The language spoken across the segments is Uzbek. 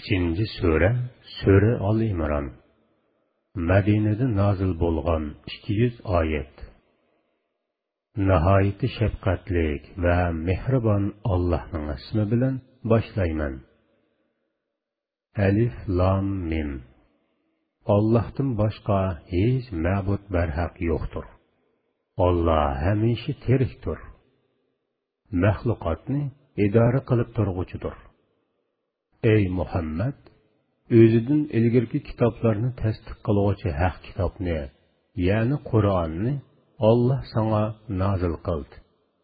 İkinci Sure Al-İmran. Medine'de nazil bolgan 200 ayet. Nihayeti şefkatlik ve mehriban Allah'ın ismi bilen başlayman. Elif, Lam, Mim. Allah'tan başka hiç ma'bud berhak yoktur. Allah hemişe teriktir. Mahlukatni idare kılıp turgucudur. Ey Muhammed, özüdün ilgirki kitaplarını tasdiq qiluvchi haq kitapni, yani Kur'an'ni Allah sana nazil qildi.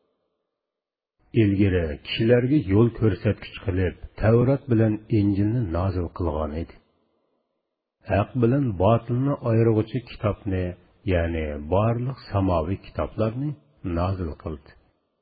İlgiri kishilarga yo'l ko'rsatkich qilib, Tavrat bilan Injilni nazil qilgan edi. Haq bilan botilni ayiruvchi kitapni, yani barliq samoviy kitaplarni nazil qildi.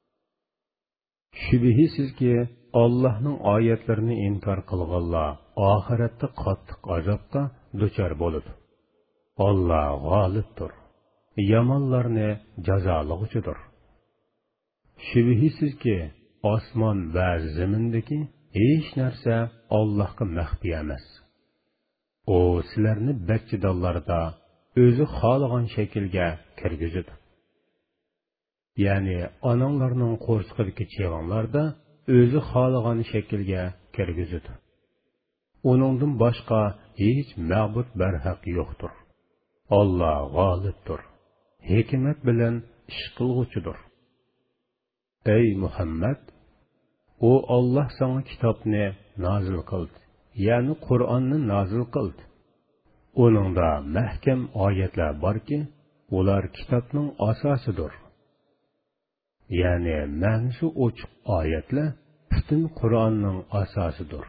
Shubhisizki Allah'ның ayetlerini inkar qilganlar oxiratda qattiq azobga duchor bo'ladi. Allah g'olibdir. Yamonlarni jazolag'uchidir. Shubhisizki osmon va zamindagi hech narsa Allohga maxfiy emas. O sizlarni bakchidonlarda o'zi xohlagan shaklga kirgizadi. Ya'ni onanglarning qo'rsqidagi cheg'onlarda o'zi xohlagan shaklga kirgizadi. Uningdan boshqa hech ma'bud barhaq yo'qdir. Allah g'olibdir. Hikmat bilan ish qilg'uchidir. Ey Muhammad, o Allah sana kitobni nazil qildi, ya'ni Qur'onni nazil qildi. Uningda mahkam oyatlar borki, ular kitobning asosidir. Yani ma'nosi ochiq oyatlar butun Qur'onning asosidir.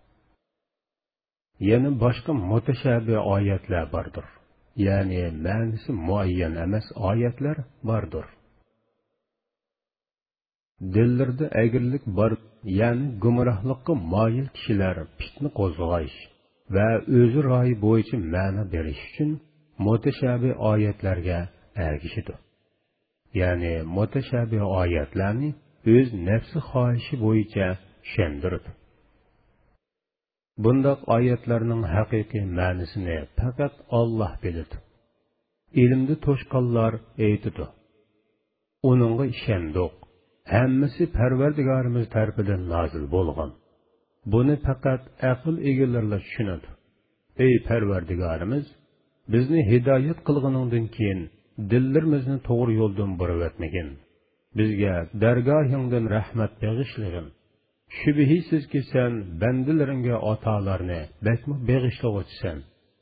Yana boshqa mutashabih oyatlar bordir. Yani ma'nosi muayyan emas oyatlar bordir. Dillarda agirlik bor, yani gumrohlikqa moyil kishilar fitna qo'zg'ash va o'zi ro'yi bo'yicha ma'no berish uchun mutashabih oyatlarga ergishadi. Yani mutashabih oyatlarni o'z nafsi xohishi bo'yicha tushundiradi. Bundaq oyatlarning haqiqiy ma'nosini faqat Alloh biladi. Ilmni to'shqanlar aytadi. Uningga ishondik. Hammasi Parvardigorimiz tarafidan nozil bo'lgan. Buni faqat aql egalari tushunadi. Ey Parvardigorimiz, bizni hidoyat qilganingdan keyin dillarimizni to'g'ri yo'ldan burayotmagin. Bizga dargohingdan rahmat bag'ishlagin. Shubhisizki sen bandalaringga atolarni bakmi bag'ishlovchisan.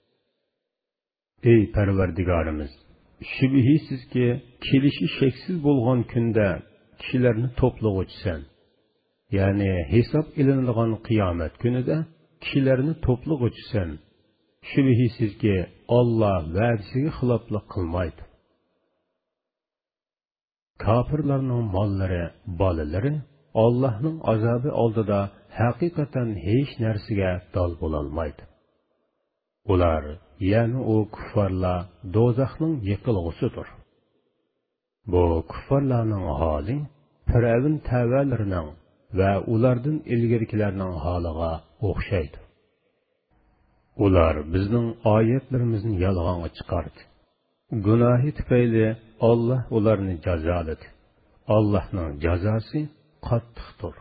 Ey Parvardigorimiz, shubhisizki kelishi sheksiz bo'lgan kunda kishilarni to'plag'uchisan. Ya'ni hisob ilinadigan qiyomat kunida kishilarni to'plag'uchisan. Shubhisizki Alloh va'dasiga xiloflik qilmaydi. Kafirlarning mollari, bolalari Allohning azobi oldida haqiqatan hech narsaga dol bo'la olmaydi. Ular, ya'ni o kuffarlar do'zaxning yiqilg'usidir. Bu kuffarlarning holi Firavun tavalarining va ulardan ilgarikilarning holiga o'xshaydi. Ular bizning oyatlarimizni yolg'onga chiqardi. Gunohi tufayli Alloh ularni jazoladi. Allohning jazosi qattiqdir.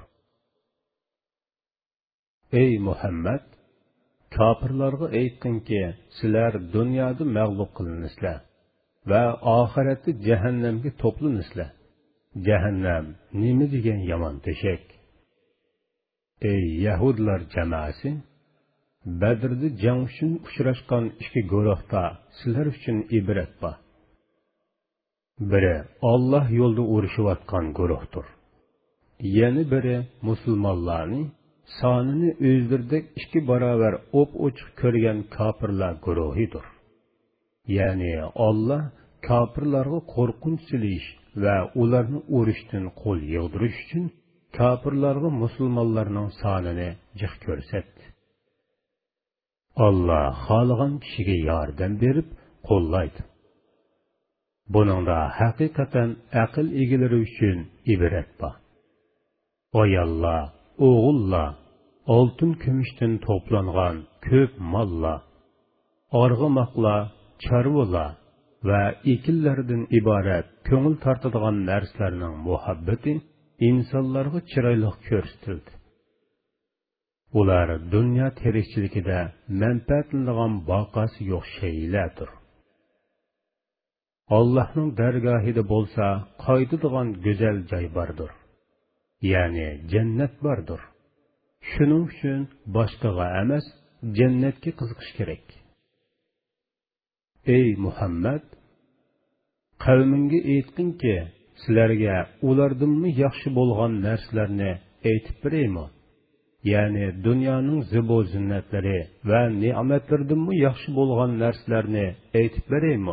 Ey Muhammad, kafirlarga aytdinki, sizlar dunyoda mag'lub qilinsizlar va oxiratda jahannamga to'plinsizlar. Jahannam nima degan yomon to'shak. Ey Yahudlar jamoasi, Badrda jang uchun uchrashgan ikki guruhda sizlar uchun ibrat bor. Biri Alloh yo'lida urushayotgan guruhdir. Yana biri musulmonlarning sonini o'zlaridek ikki barobar o'p-o'chiq ko'rgan kofirlar guruhidir. Ya'ni Alloh kofirlarga qo'rqinch silish va ularni urushdan qo'l yig'dirish uchun kofirlarga musulmonlarning sonini jiq ko'rsatdi. Allah xohlagan kishiga yordam berib qo'llaydi. Buningda haqiqatan aql egalari uchun ibrat bor. Oyallar, o'g'illar, oltin kumushdan to'plangan ko'p mollar, arg'umoqlar, chorvalar va ekinlardan iborat ko'ngil tortadigan narsalarning muhabbati insonlarga chiroyli ko'rsatildi. Ular dunyo tirikchiligida manfaatlanadigan boqasi yo'q shaylardir. Allohning dargohida bo'lsa qaytadigan go'zal joy bordir, ya'ni jannat bordir. Shuning uchun boshqaga emas, jannatga qiziqish kerak. Ey Muhammad, qavmingga aytqinki, sizlarga ulardanmi yaxshi bo'lgan narsalarni aytib beraymi? Ya'ni dunyoning zibo-zinnatlari va ne'matlaridanmi yaxshi bo'lgan narsalarni aytib beraymi?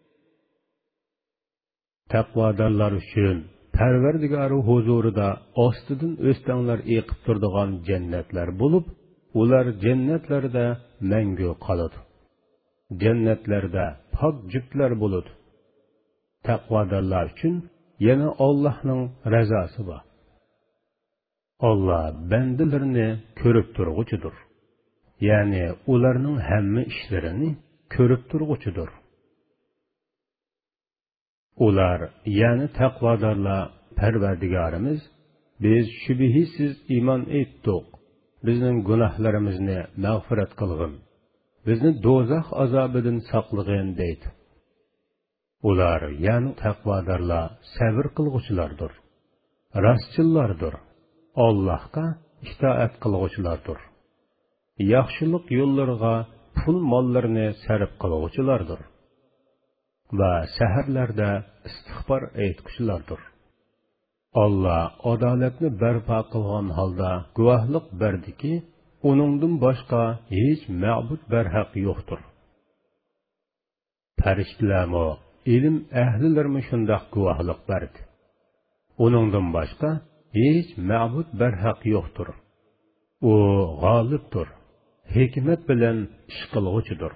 Taqvodorlar uchun Parvardigori huzurida ostidan o'stanglar eqib turadigan jannatlar bo'lib, ular jannatlarda mangu qoladi. Jannatlarda pok juftlar bo'ladi. Taqvodorlar uchun yana Allohning razosi bor. Allah bandalarni ko'rib turg'uchidir. Ya'ni ularning hamma ishlarini ko'rib turg'uchidir. Ular, ya'ni taqvodorlar, Parvardigorimiz, biz shubhisiz iymon etdik. Bizning gunohlarimizni mag'firat qilgin. Bizni do'zax azobidan saqlagin deydi. Ular, ya'ni taqvodorlar, sabr qilg'uchilardir. Rostchillardir. Allohga itoat qilg'uchilardir. Yaxshilik yo'llariga pul mollarini sarf qilg'uchilardir. Va saharlarda istig'for aytquchilardir. Allah adolatni barpo qilgan holda guvohlik berdiki, uningdan boshqa hech ma'bud barhaq yo'qdir. Farishtalarmi, ilm ahlilarmi shundoq guvohlik berdi. Uningdan boshqa hech ma'bud barhaq yo'qdir. U g'olibdir, hikmat bilan ish qilg'uchidir.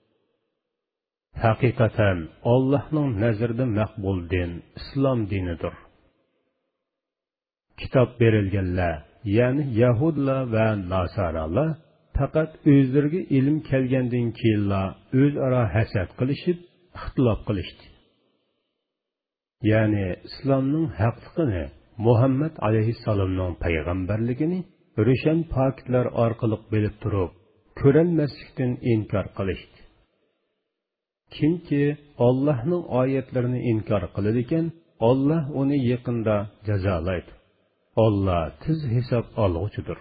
Haqiqatan Allohning nazarida maqbul din islom dinidir. Kitob berilganlar, ya'ni Yahudlar va Nasoralar faqat o'zlariga ilm kelgandan keyinla o'zaro hasad qilishib, ixtilof qilishdi. Ya'ni islomning haqligini, Muhammad alayhissalomning payg'ambarligini ro'shan pokitlar orqali bilib turib, ko'rolmaslikdan inkor qilishdi. Kimki Allohning oyatlarini inkor qiladi ekan, Alloh uni yaqinda jazolaydi. Alloh tiz hisob olg'uchidir.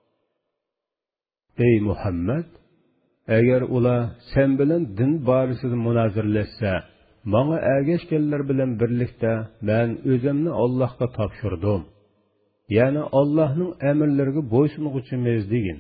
Ey Muhammad, agar ular sen bilan din borasida munozirlashsa, menga ergashganlar bilan birlikda men o'zimni Allohga topshirdim. Ya'ni Allohning amrlariga bo'ysunguchimiz degin.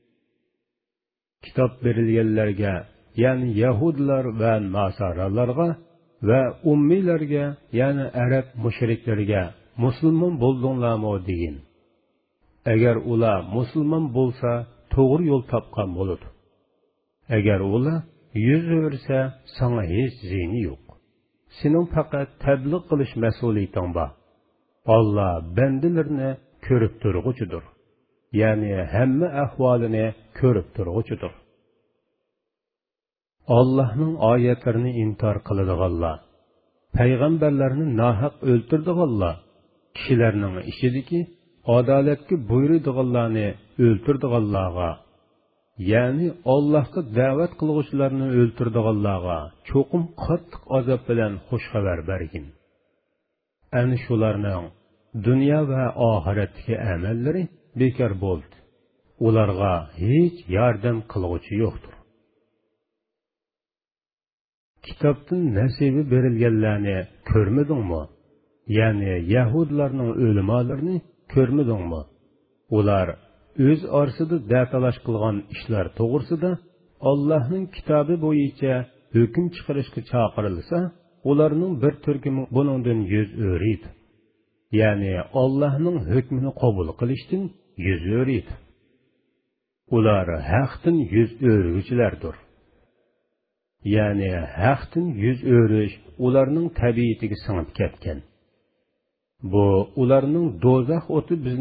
Kitob berilganlarga, ya'ni Yahudlar va Nasoralarga va ummiylarga, ya'ni arab mushriklarga musulmon bo'ldinglarmi degin. Agar ular musulmon bo'lsa, to'g'ri yo'l topgan bo'ladi. Agar ular yuz o'rsa, sana hech ziyni yo'q. Sening faqat tabliğ qilish mas'uliyating bor. Allah bandalarni ko'rib turg'uchidir. Ya'ni hamma ahvolini ko'rib turg'uchidir. Allohning oyatlarini inkor qiladiganlar, payg'ambarlarni nohaq o'ltirdiganlar, kishilarning ichidagi adolatga buyuradiganlarni o'ltirdiganlarga, ya'ni Allohga da'vat qilguvchilarni o'ltirdiganlarga cho'qim qattiq azob bilan xush xabar bergin. Ana shularning dunyo va oxiratdagi amallari bekor bo'ldi. Ularga hech yordam qilguvchi yo'qdir. Kitobdan nasibi berilganlarni ko'rmadingmi? Ya'ni Yahudlarning o'limalarini ko'rmadingmi? Ular o'z orasida datalash qilgan ishlar to'g'risida Allohning kitobi bo'yicha hukm chiqarishga chaqirilsa, ularning bir turkumi buningdan yuz o'riydi. Ya'ni Allohning hukmini qabul qilishdan yuz o'riydi. Ular haqdan yuz o'rguvchilardir. Ya'ni haqdan yuz o'rish ularning tabiatiga singib ketgan. Bu ularning do'zax o'ti bizni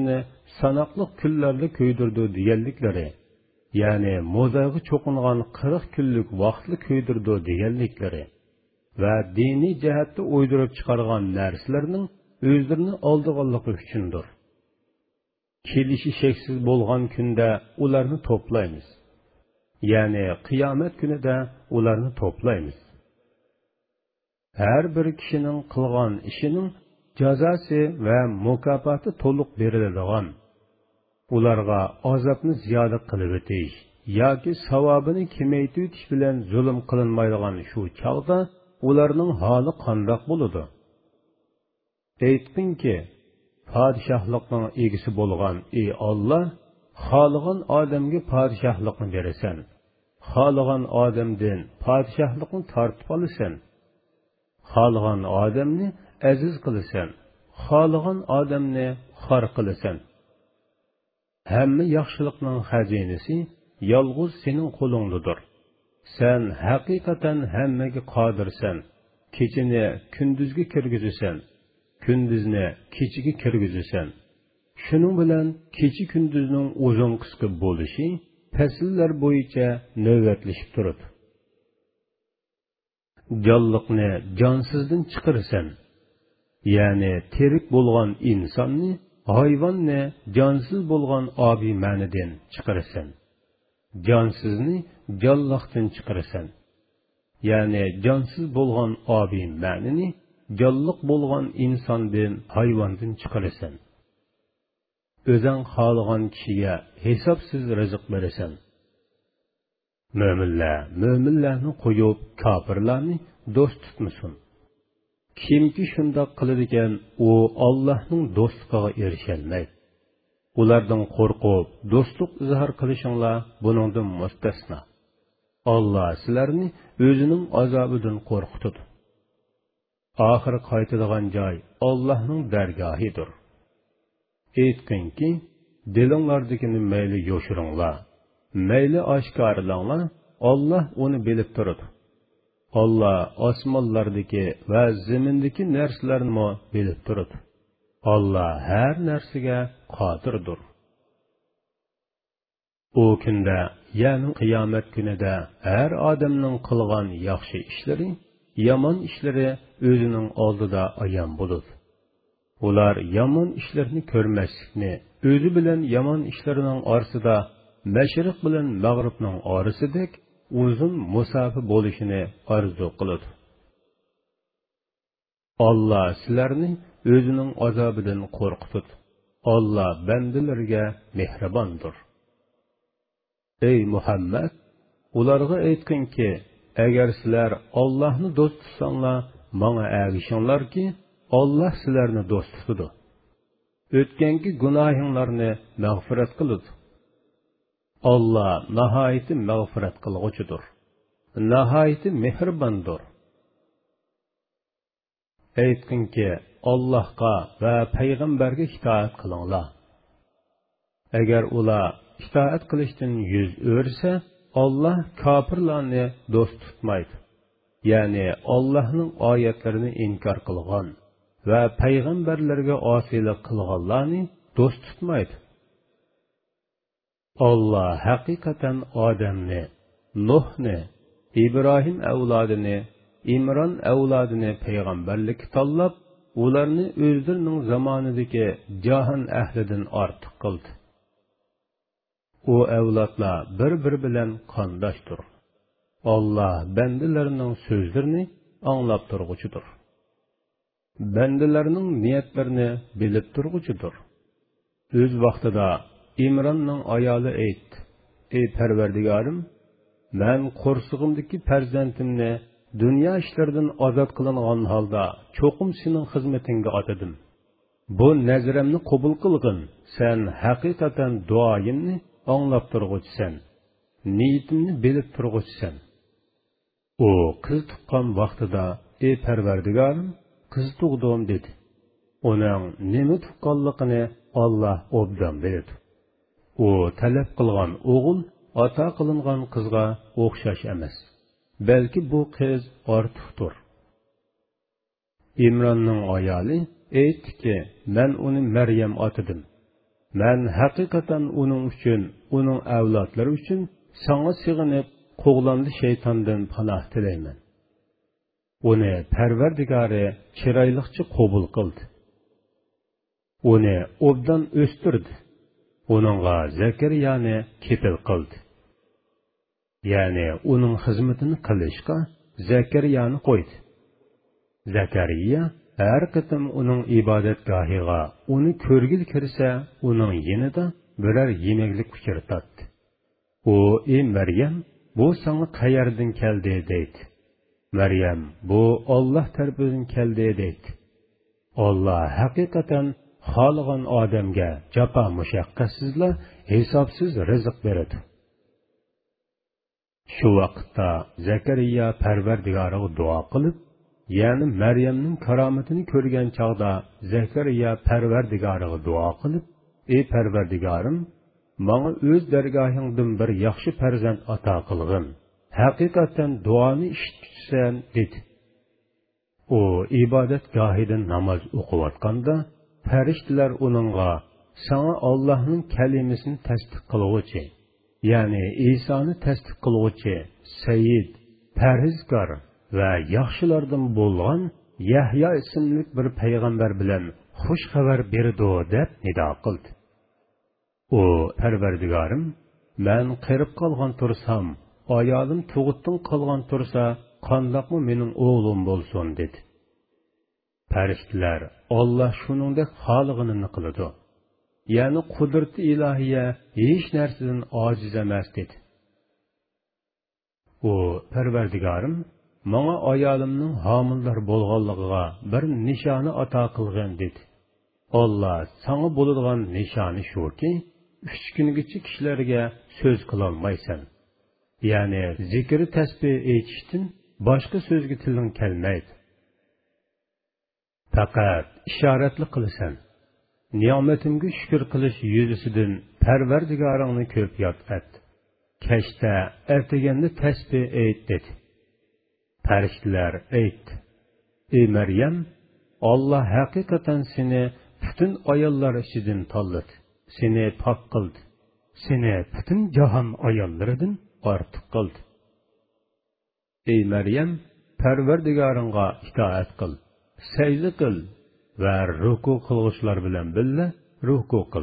sanoqli kunlarda ko'ydirdi deganliklari, ya'ni mo'zayga cho'qingan 40 kunlik vaqtli ko'ydirdi deganliklari va diniy jihatda o'ydirib chiqargan narsalarning o'zlarini oldiganligi uchundir. Kelishi cheksiz bo'lgan kunda ularni to'playmiz. Ya'ni qiyomat kunida ularni to'playmiz. Har bir kishining qilgan ishining jazosi va mukofoti to'liq beriladigan, ularga azobni ziyoda qilib o'tish yoki savobini kamaytirish bilan zulm qilinmaydigan shu chog'da ularning holi qandoq bo'ladi? Aytqinki, podshohlikning egisi bo'lgan ey Alloh, xohlagan odamga podshohlikni berasan, xohlagan odamdan podshohlikni tortib olasan, xohlagan odamni aziz qilasan, xohlagan odamni xor qilasan. Hamma yaxshilikning xazinasi yolg'iz sening qo'lingdadir. Sen haqiqatan hammaga qodirsan. Kechini kunduzga kirgizasan, kunduzni kechiga kirgizasan. Shuning bilan kechi kunduzning uzun qisqa bo'lishi fasllar bo'yicha navbatlashib turadi. Jonliqni jonsizdan chiqarasan. Ya'ni tirik bo'lgan insonni, hayvonni jonsiz bo'lgan obi ma'nidan chiqarasan. Jonsizni jonliqdan chiqarasan. Ya'ni jonsiz bo'lgan obi ma'nini jonliq bo'lgan insondan, hayvondan chiqarasan. O'zing xohlagan kishiga hisobsiz rizq berasan. Mo'minlarni qo'yib, kofirlarni do'st tutmasin. Kimki shundoq qiladi ekan, u Allohning do'stligiga erisholmaydi. Ulardan qo'rqib, do'stlik izhor qilishinglar buningdan mustasno. Alloh sizlarni o'zining azobidan qo'rqitadi. Oxir qaytadigan joy Allohning dargohidir. Aytqinki, dilinglardagini mayli yoshiringlar, mayli oshkorlanglar, Alloh uni bilib turadi. Alloh osmonlardagi va zamindagi narsalarni bilib turadi. Alloh har narsaga qodirdir. O kunda, ya'ni qiyomat kunida har odamning qilgan yaxshi ishlari, yomon ishlari o'zining oldida ayon bo'ladi. Ular yomon ishlarni ko'rmaslikni, o'zi bilan yomon ishlarining orasida mashriq bilan mag'ribning orasidek uzun musofa bo'lishini orzu qiladi. Alloh sizlarni o'zining azobidan qo'rqitadi. Alloh bandalarga mehribondir. Ey Muhammad, ularga aytqinki, agar sizlar Allohni do'st tutsanglar, menga ergishinglarki, Alloh sizlarni do'st tutadi. O'tgangi gunohinglarni mag'firat qiladi. Alloh nihoyat mag'firat qilg'uchidir. Nihoyat mehribondir. Aytqinki, Allohga va payg'ambarga itoat qilinglar. Agar ular itoat qilishdan yuz o'rsa, Alloh kofirlarni do'st tutmaydi. Ya'ni Allohning oyatlarini inkor qilgan va payg'ambarlarga osiylik qilganlarni do'st tutmaydi. Alloh haqiqatan odamni, Nuhni, Ibrohim avlodini, Imron avlodini payg'ambarlikka tanlab, ularni o'zlarining zamonidagi jahon ahlidan ortiq qildi. O avlodlar bir-biri bilan qondoshdir. Alloh bandalarining so'zlarini anglab turg'uchidir. Bandalarining niyatlarini bilib turg'uchidir. O'z vaqtida Imronning ayoli aytdi: "Ey Parvardigorim, men qo'rsig'imdagi farzandimni dunyo ishlaridan ozod qilingan holda cho'qim sening xizmatingga otadim. Bu nazrimni qabul qilgin. Sen haqiqatan duoyimni anglab turg'uchisan. Niyatimni bilib turg'uchisan." U qiz tuqqan vaqtida, "Ey Parvardigorim, qiz tug'dim" dedi. Uning nima tuqqanligini Alloh obdan biladi. U talab qilgan o'g'il ata qilingan qizga o'xshash emas. Balki bu qiz ortiqdir. Imronning ayoli aytdiki, "Men uni Maryam otadim." Men haqiqatan uning uchun, uning avlodlari uchun sana sig'inib, qo'g'landi shaytondan panoh tilayman. Uni Parvardigori chiroyliqcha qabul qildi. Uni obdan o'stirdi. Uningga Zakariyani kepil qildi. Ya'ni uning xizmatini qilishga Zakariyani qo'ydi. Zakariya har qatim uning ibodatgohiga uni ko'rgil kirsa, uning yonida biror yemeklik uchirtatdi. U, "Ey Maryam, bu sana qayerdan keldi?" deydi. Maryam, "Bu Alloh tarafidan keldi" deydi. Alloh haqiqatan xohlagan odamga jafo mushaqqatsizla hisobsiz rizq beradi. Shu vaqtda Zakariya Parvardigoriga duo qilib, ya'ni Maryamning karomatini ko'rgan chog'da Zakariya Parvardigoriga duo qilib, "Ey Parvardigorim, menga o'z dargohingdan bir yaxshi farzand ato qilgin. Haqiqatan duoni eshitsan" dedi. U ibodatgohidan namoz o'qiyotganda farishtalar uningga "Sana Allohning kalimasini tasdiq qiluvchi, ya'ni Isoni tasdiq qiluvchi Sayyid, Parhizkor va yaxshilardan bo'lgan Yahyo ismli bir payg'ambar bilan xush xabar berdi" deb nido qildi. U, "Parvardigorim, men qirib qolgan tursam, ayolim tug'utdan qolgan tursa, qandoqmi mening o'g'lim bo'lsin" dedi. Farishtalar Alloh shuningdek xohlaganini qiladi. Ya'ni qudrati ilohiya hech narsadan ojiz emas dedi. U, "Parvardigorim, menga ayolimning homildor bo'lganligiga bir nishoni ato qilgan" dedi. Alloh, "Sana bo'ladigan nishoni shuki, 3 kungacha kishilarga so'z qilolmaysan. Ya'ni zikr tasbih aytishdan boshqa so'zga tiling kelmaydi. Faqat ishoratli qilasan. Ne'matimga shukr qilish yuzasidan Parvardigoringni ko'p yod et. Kashda ertaganda tasbih ayt" dedi. Farishtalar aytdi: "Ey Maryam, Alloh haqiqatan seni butun ayollar ichidan tanladi. Seni pok qildi. Seni butun jahon ayollaridan ortiq qildi. Ey Maryam, Parvardigoringga itoat qil, sajda qil va ruku qilg'uchilar bilan birga ruku qil."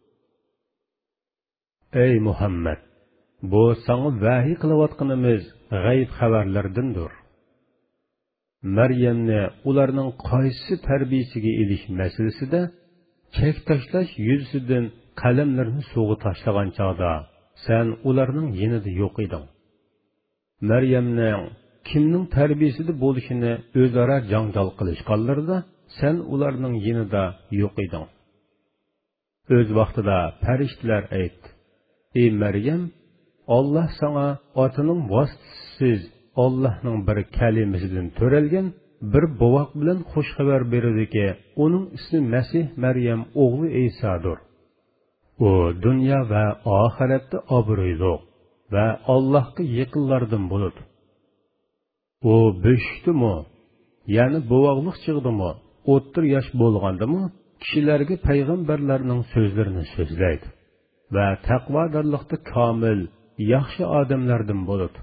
Ey Muhammad, bu sana vahiy qilayotganimiz g'ayb xabarlardandir. Maryamni ularning qaysi tarbiyasiga elish masalasida chek tashlash yuzasidan qalamlarni suvga tashlagan chog'da sen ularning yonida yo'q eding. Maryamning kimning tarbiyasida bo'lishini o'zaro janjal qilishganlarida sen ularning yonida yo'q eding. O'z vaqtida farishtalar aytdi: "Ey Maryam, Alloh sana otining vositasiz Allohning bir kalimasidan to'ralgan bir bovoq bilan xush xabar beradiki, uning ismi Masih Maryam o'g'li Isodir. U dunyo va oxiratda obro'li va Allohga yaqinlardan bo'ladi. U bo'shdimi, ya'ni bovoqlik chig'dimi, o'ttir yosh bo'lgandimi, kishilarga payg'ambarlarning so'zlarini so'zlaydi va taqvodorlikda komil, yaxshi odamlardan bo'ladi."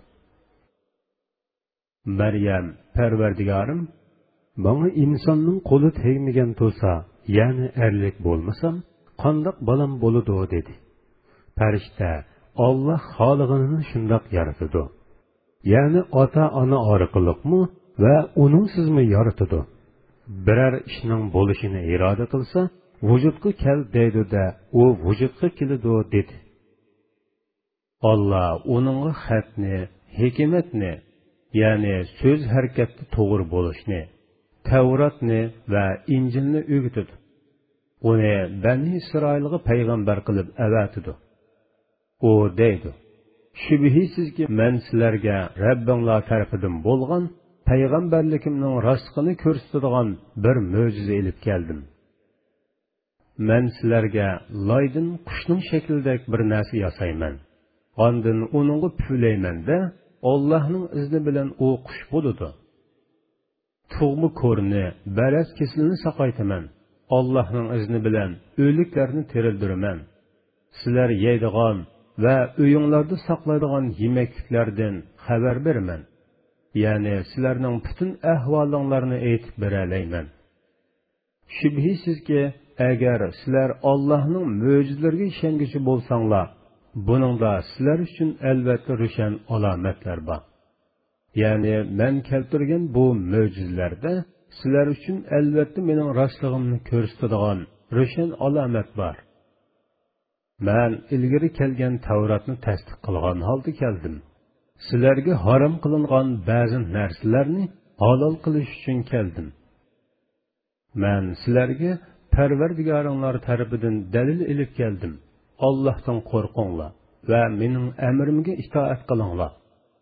Maryam, "Parvardigorim, menga insonning qo'li tegmagan bo'lsa, ya'ni erlik bo'lmasam, qandoq balam bo'ladi" dedi. Farishta, "Alloh xohlaganini shundoq yaratadi. Ya'ni ota-ona orqaliqmi va uningsizmi yaratadi. Biror ishning bo'lishini iroda qilsa, vujudga kel deydi-da, u vujudga keladi" dedi. Alloh uningga xatni, hikmatni, ya'ni so'z harakatda to'g'ri bo'lishni, Tavratni va Injilni o'rgatdi. Uni Bani Isroilga payg'ambar qilib avatidi. U deydi: "Shubhisizki, men sizlarga Rabbinglar tarafidan bo'lgan payg'ambarligimning rostligini ko'rsatadigan bir mo'jiza elib keldim. Men sizlarga loydan qushning shaklidagi bir narsa yasayman. Ondan uningga puflayman-da, Allohning izni bilan u qush bo'ladi. Tug'ma ko'rni, baraz kesilini saqaytaman. Allohning izni bilan o'liklarni tirildirman. Sizlar yeydigan va uyinglarda saqlaydigan yemakliklardan xabar beraman. Ya'ni sizlarning butun ahvolinglarni aytib beralayman. Shubhisizki, agar sizlar Allohning mo'jizalariga ishonguchi bo'lsanglar, buningda sizlar uchun albatta ro'shan alomatlar bor. Ya'ni men keltirgan bu mo'jizalarda sizlar uchun albatta mening rostligimni ko'rsatadigan ro'shan alomat bor. Men ilgari kelgan Tavratni tasdiq qilgan holda keldim. Sizlarga harom qilingan ba'zi narsalarni halol qilish uchun keldim. Men sizlarga Parvardigoringlar tarafidan dalil ilib keldim. Allohdan qo'rqinglar va mening amrimga itoat qilinglar.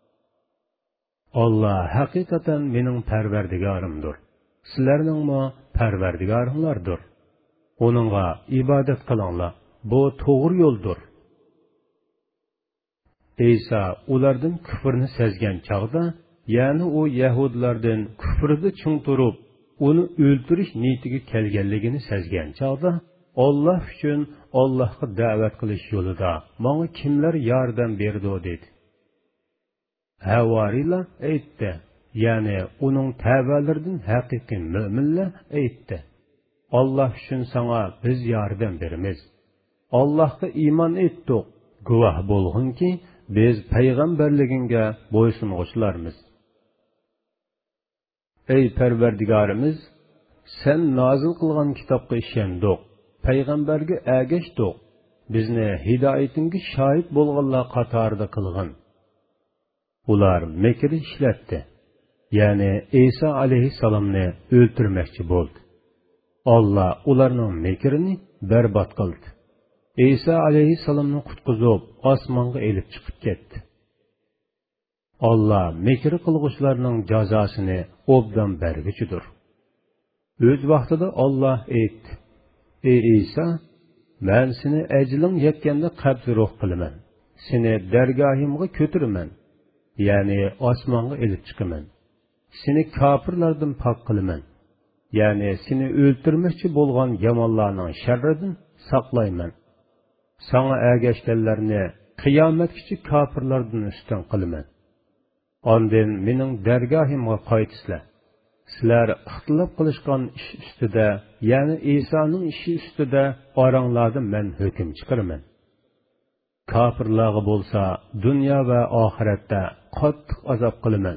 Allah haqiqatan mening Parvardigorimdir. Sizlarningmi Parvardigoringlardir. Onunga ibodat qilinglar. Bu to'g'ri yo'ldir. İsa ulardan küfrni sezgan chaqda, ya'ni u Yahudilardan küfrida ching turib, uni o'ldirish niyatiga kelganligini sezgan chaqda, Alloh uchun Allohga da'vat qilish yo'lida menga kimlar yordam berdi dedi. Havariylar aytdi, ya'ni uning tabialaridan haqiqiy mo'minlar aytdi. Alloh uchun sana biz yordam beramiz. Allohga iymon etdik. Guvoh bo'lginki, biz payg'ambarligingga bo'ysunuvchilarmiz. Ey Parvardigorimiz, sen nozil qilgan kitobga ishondik, payg'ambarga ergashdik. Bizni hidoyatingga shohid bo'lganlar qatorida qilgin. Ular mekr ishlatdi. Ya'ni Isa alayhissalomni o'ldirmoqchi bo'ldi. Alloh ularning mekrini barbod qildi. İsa alayhissalomni qutqizib, osmonga elib chiqib ketdi. Allah mekr qilg'uvchilarning jazosini obdan berguchidir. O'z vaqtida Alloh aytdi: "Ey Isa, men seni ajling yetganda qabzroq qilaman. Seni dargohimga ko'tiraman, ya'ni osmonga elib chiqaman. Seni kofirlardan pok qilaman, ya'ni seni o'ldirmoqchi bo'lgan yomonlarning sharridan saqlayman. Sana ergashganlarni qiyomatgacha kofirlardan ustun qilaman. Ondan mening dargohimga qaytisizlar. Sizlar ixtilof qilishgan ish ustida, ya'ni Isoning ishi ustida oranglarda men hukm chiqaraman. Kofirlarga bo'lsa, dunyo va oxiratda qattiq azob qilaman.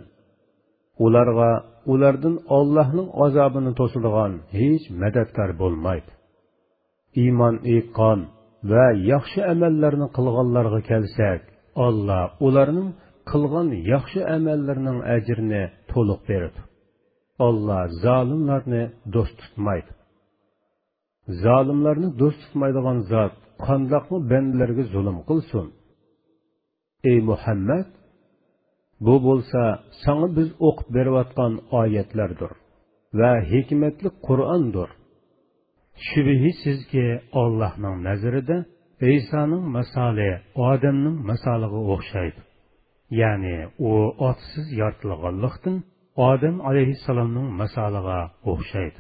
Ulardan Allohning azobini to'sadigan hech madadkor bo'lmaydi. Iymon etgan va yaxshi amallarni qilganlarga kelsak, Alloh ularning qilgan yaxshi amallarining ajrini to'liq beradi. Alloh zolimlarni do'st tutmaydi. Zolimlarni do'st tutmaydigan zot qandoqmi bandalarga zulm qilsin? Ey Muhammad, bu bo'lsa sana biz o'qib berayotgan oyatlardir va hikmatli Qur'ondir. Shubhisizki, Allohning nazarida İsa'ning misoli odamning misoliga o'xshaydi. Ya'ni u otsiz yaratilganlikdan Odam alayhissalomning misoliga o'xshaydi.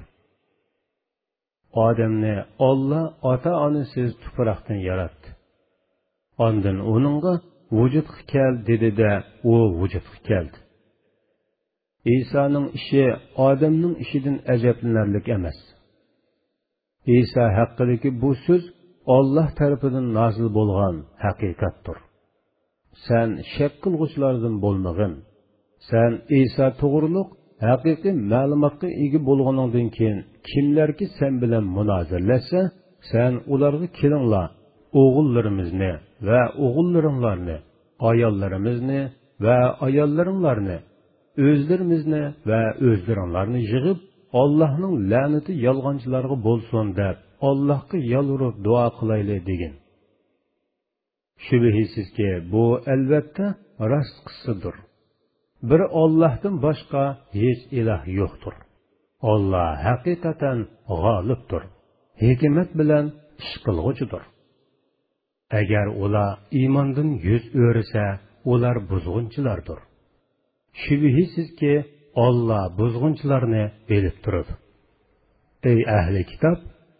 Odamni Alloh ota-onasiz tuproqdan yaratdi. Ondan uningga vujudga kel dedi-da, u vujudga keldi. İsa'ning ishi odamning ishidan ajablanarlik emas. İsa haqidagi bu so'z Alloh tarafidan nozil bo'lgan haqiqatdir. Sen shak qilg'uvchilardan bo'lmag'in. Sen İsa to'g'riliq haqiqiy ma'lumotga ega bo'lganingdan keyin kimlarki sen bilan munozirlashsa, sen ularga kelinglar, o'g'illarimizni va o'g'illaringlarni, ayollarimizni va ayollaringlarni, o'zlarimizni va o'zlaringlarni yig'ib, Allohning la'nati yolg'onchilarga bo'lsin deb Allohga yalvorib duo qilaylik degan. Shubhisizki, bu albatta rost qissadir. Bir Allohdan boshqa hech iloh yo'qdir. Alloh haqiqatan g'olibdir. Hikmat bilan ish qilg'uchidir. Agar ular iymondan yuz o'risa, ular buzg'unchilardir. Shubhisizki, Alloh buzg'unchilarni bilib turadi. Ey ahli kitob,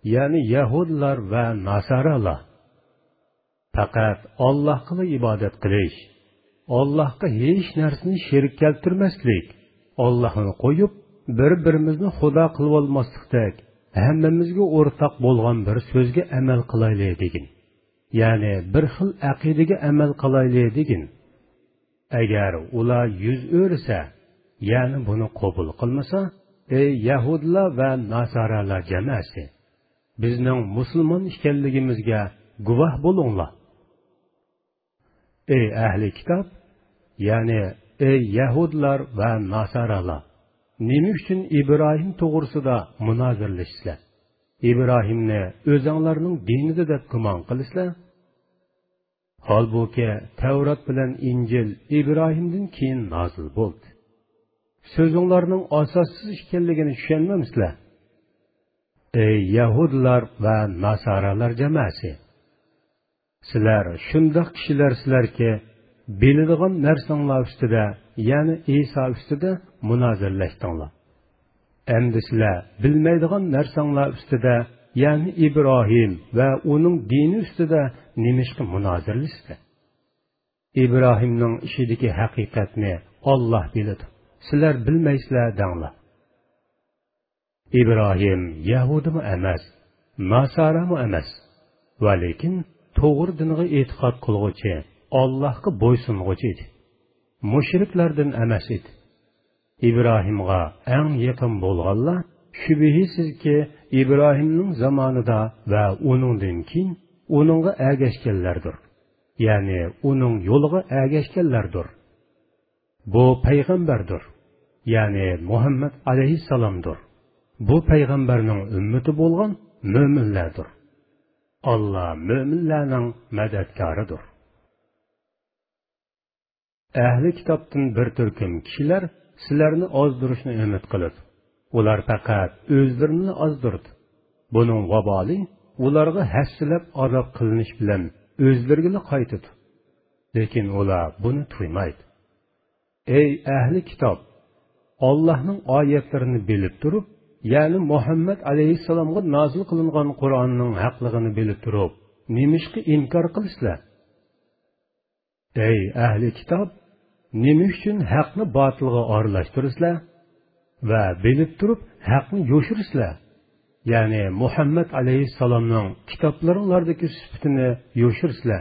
ya'ni Yahudlar va Nasaralar. Faqat Allohga ibodat qilish, Allohga hech narsani sherik keltirmaslik, Allohni qo'yib bir-birimizni xudo qilib olmaslikdek, hammamizga o'rtoq bo'lgan bir so'zga amal qilaylik degan. Ya'ni bir xil aqidaga amal qilaylik degan. Agar ular yuz o'risa, ya'ni buni qabul qilmasa, ey Yahudlar va Nasaralar jamoasi, bizning musulmon ekanligimizga guvoh bo'linglar. Ey ahli kitob, ya'ni ey Yahudlar va Nasaralar, nima uchun Ibrohim to'g'risida munozirlashsizlar? Ibrohimni o'zinglarning dinida deb gumon qilasizlar? Holbuki Tavrat bilan Injil Ibrohimdan keyin nozil bo'ldi. So'zinglarning asossiz ekanligini tushunmaysizlar? Ey Yahudlar va Nasaralar jamoasi, sizlar shundoq kishilarsizlarki, biladigan narsanglar ustida, ya'ni Iso ustida munozirlashdinglar. Endi sizlar bilmaydigan narsanglar ustida, ya'ni Ibrohim va uning dini ustida nimishqa munozirlasizlar? Ibrohimning ishidagi haqiqatni Alloh biladi. Sizlar bilmaysizlar danglar. İbrahim Yahudimi emas, Nasarami emas, va lekin to'g'ri dinga e'tiqod qilguvchi, Allohga bo'ysunuvchi edi. Mushriklardan emas edi. İbrahimga eng yaqin bo'lganlar shubhisizki İbrahimning zamonida va uningdan keyin uningga ergashganlardir. Ya'ni uning yo'liga ergashganlardir. Bu payg'ambardir. Ya'ni Muhammad alayhissalomdir. Bu payg'ambarning ummati bo'lgan mo'minlardir. Allah mo'minlarning madadkoridir. Ahli kitobdan bir turkum kishilar sizlarni ozdirishni umid qiladi. Ular faqat o'zlarini ozdirdi. Buning vaboli ularga hassilab azob qilinish bilan o'zlariga qaytadi. Lekin ular buni tuymaydi. Ey ahli kitob, Allohning oyatlarini bilib turib, ya'ni Muhammad alayhissalomga nozil qilingan Qur'onning haqligini bilib turib, nimishqa inkor qilasizlar? Ey ahli kitob, nima uchun haqni botilga aralashtirsizlar va bilib turib haqni yo'shirsizlar? Ya'ni Muhammad alayhissalomning kitoblaringlardagi sifatini yo'shirsizlar.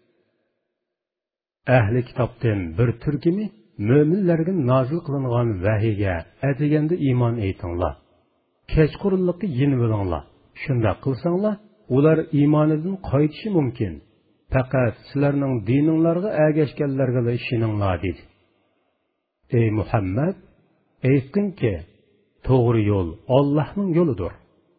Ahli kitobdan bir turkumi mo'minlarga nozil qilingan vahiyga atiganda iymon aytinglar. Kechqurunlikka yenib olinglar. Shunday qilsanglar, ular iymonidan qaytishi mumkin. Faqat sizlarning dininglarga ergashganlarga ishoninglar dedi. Ey Muhammad, aytdingki, to'g'ri yo'l Allohning yo'lidir.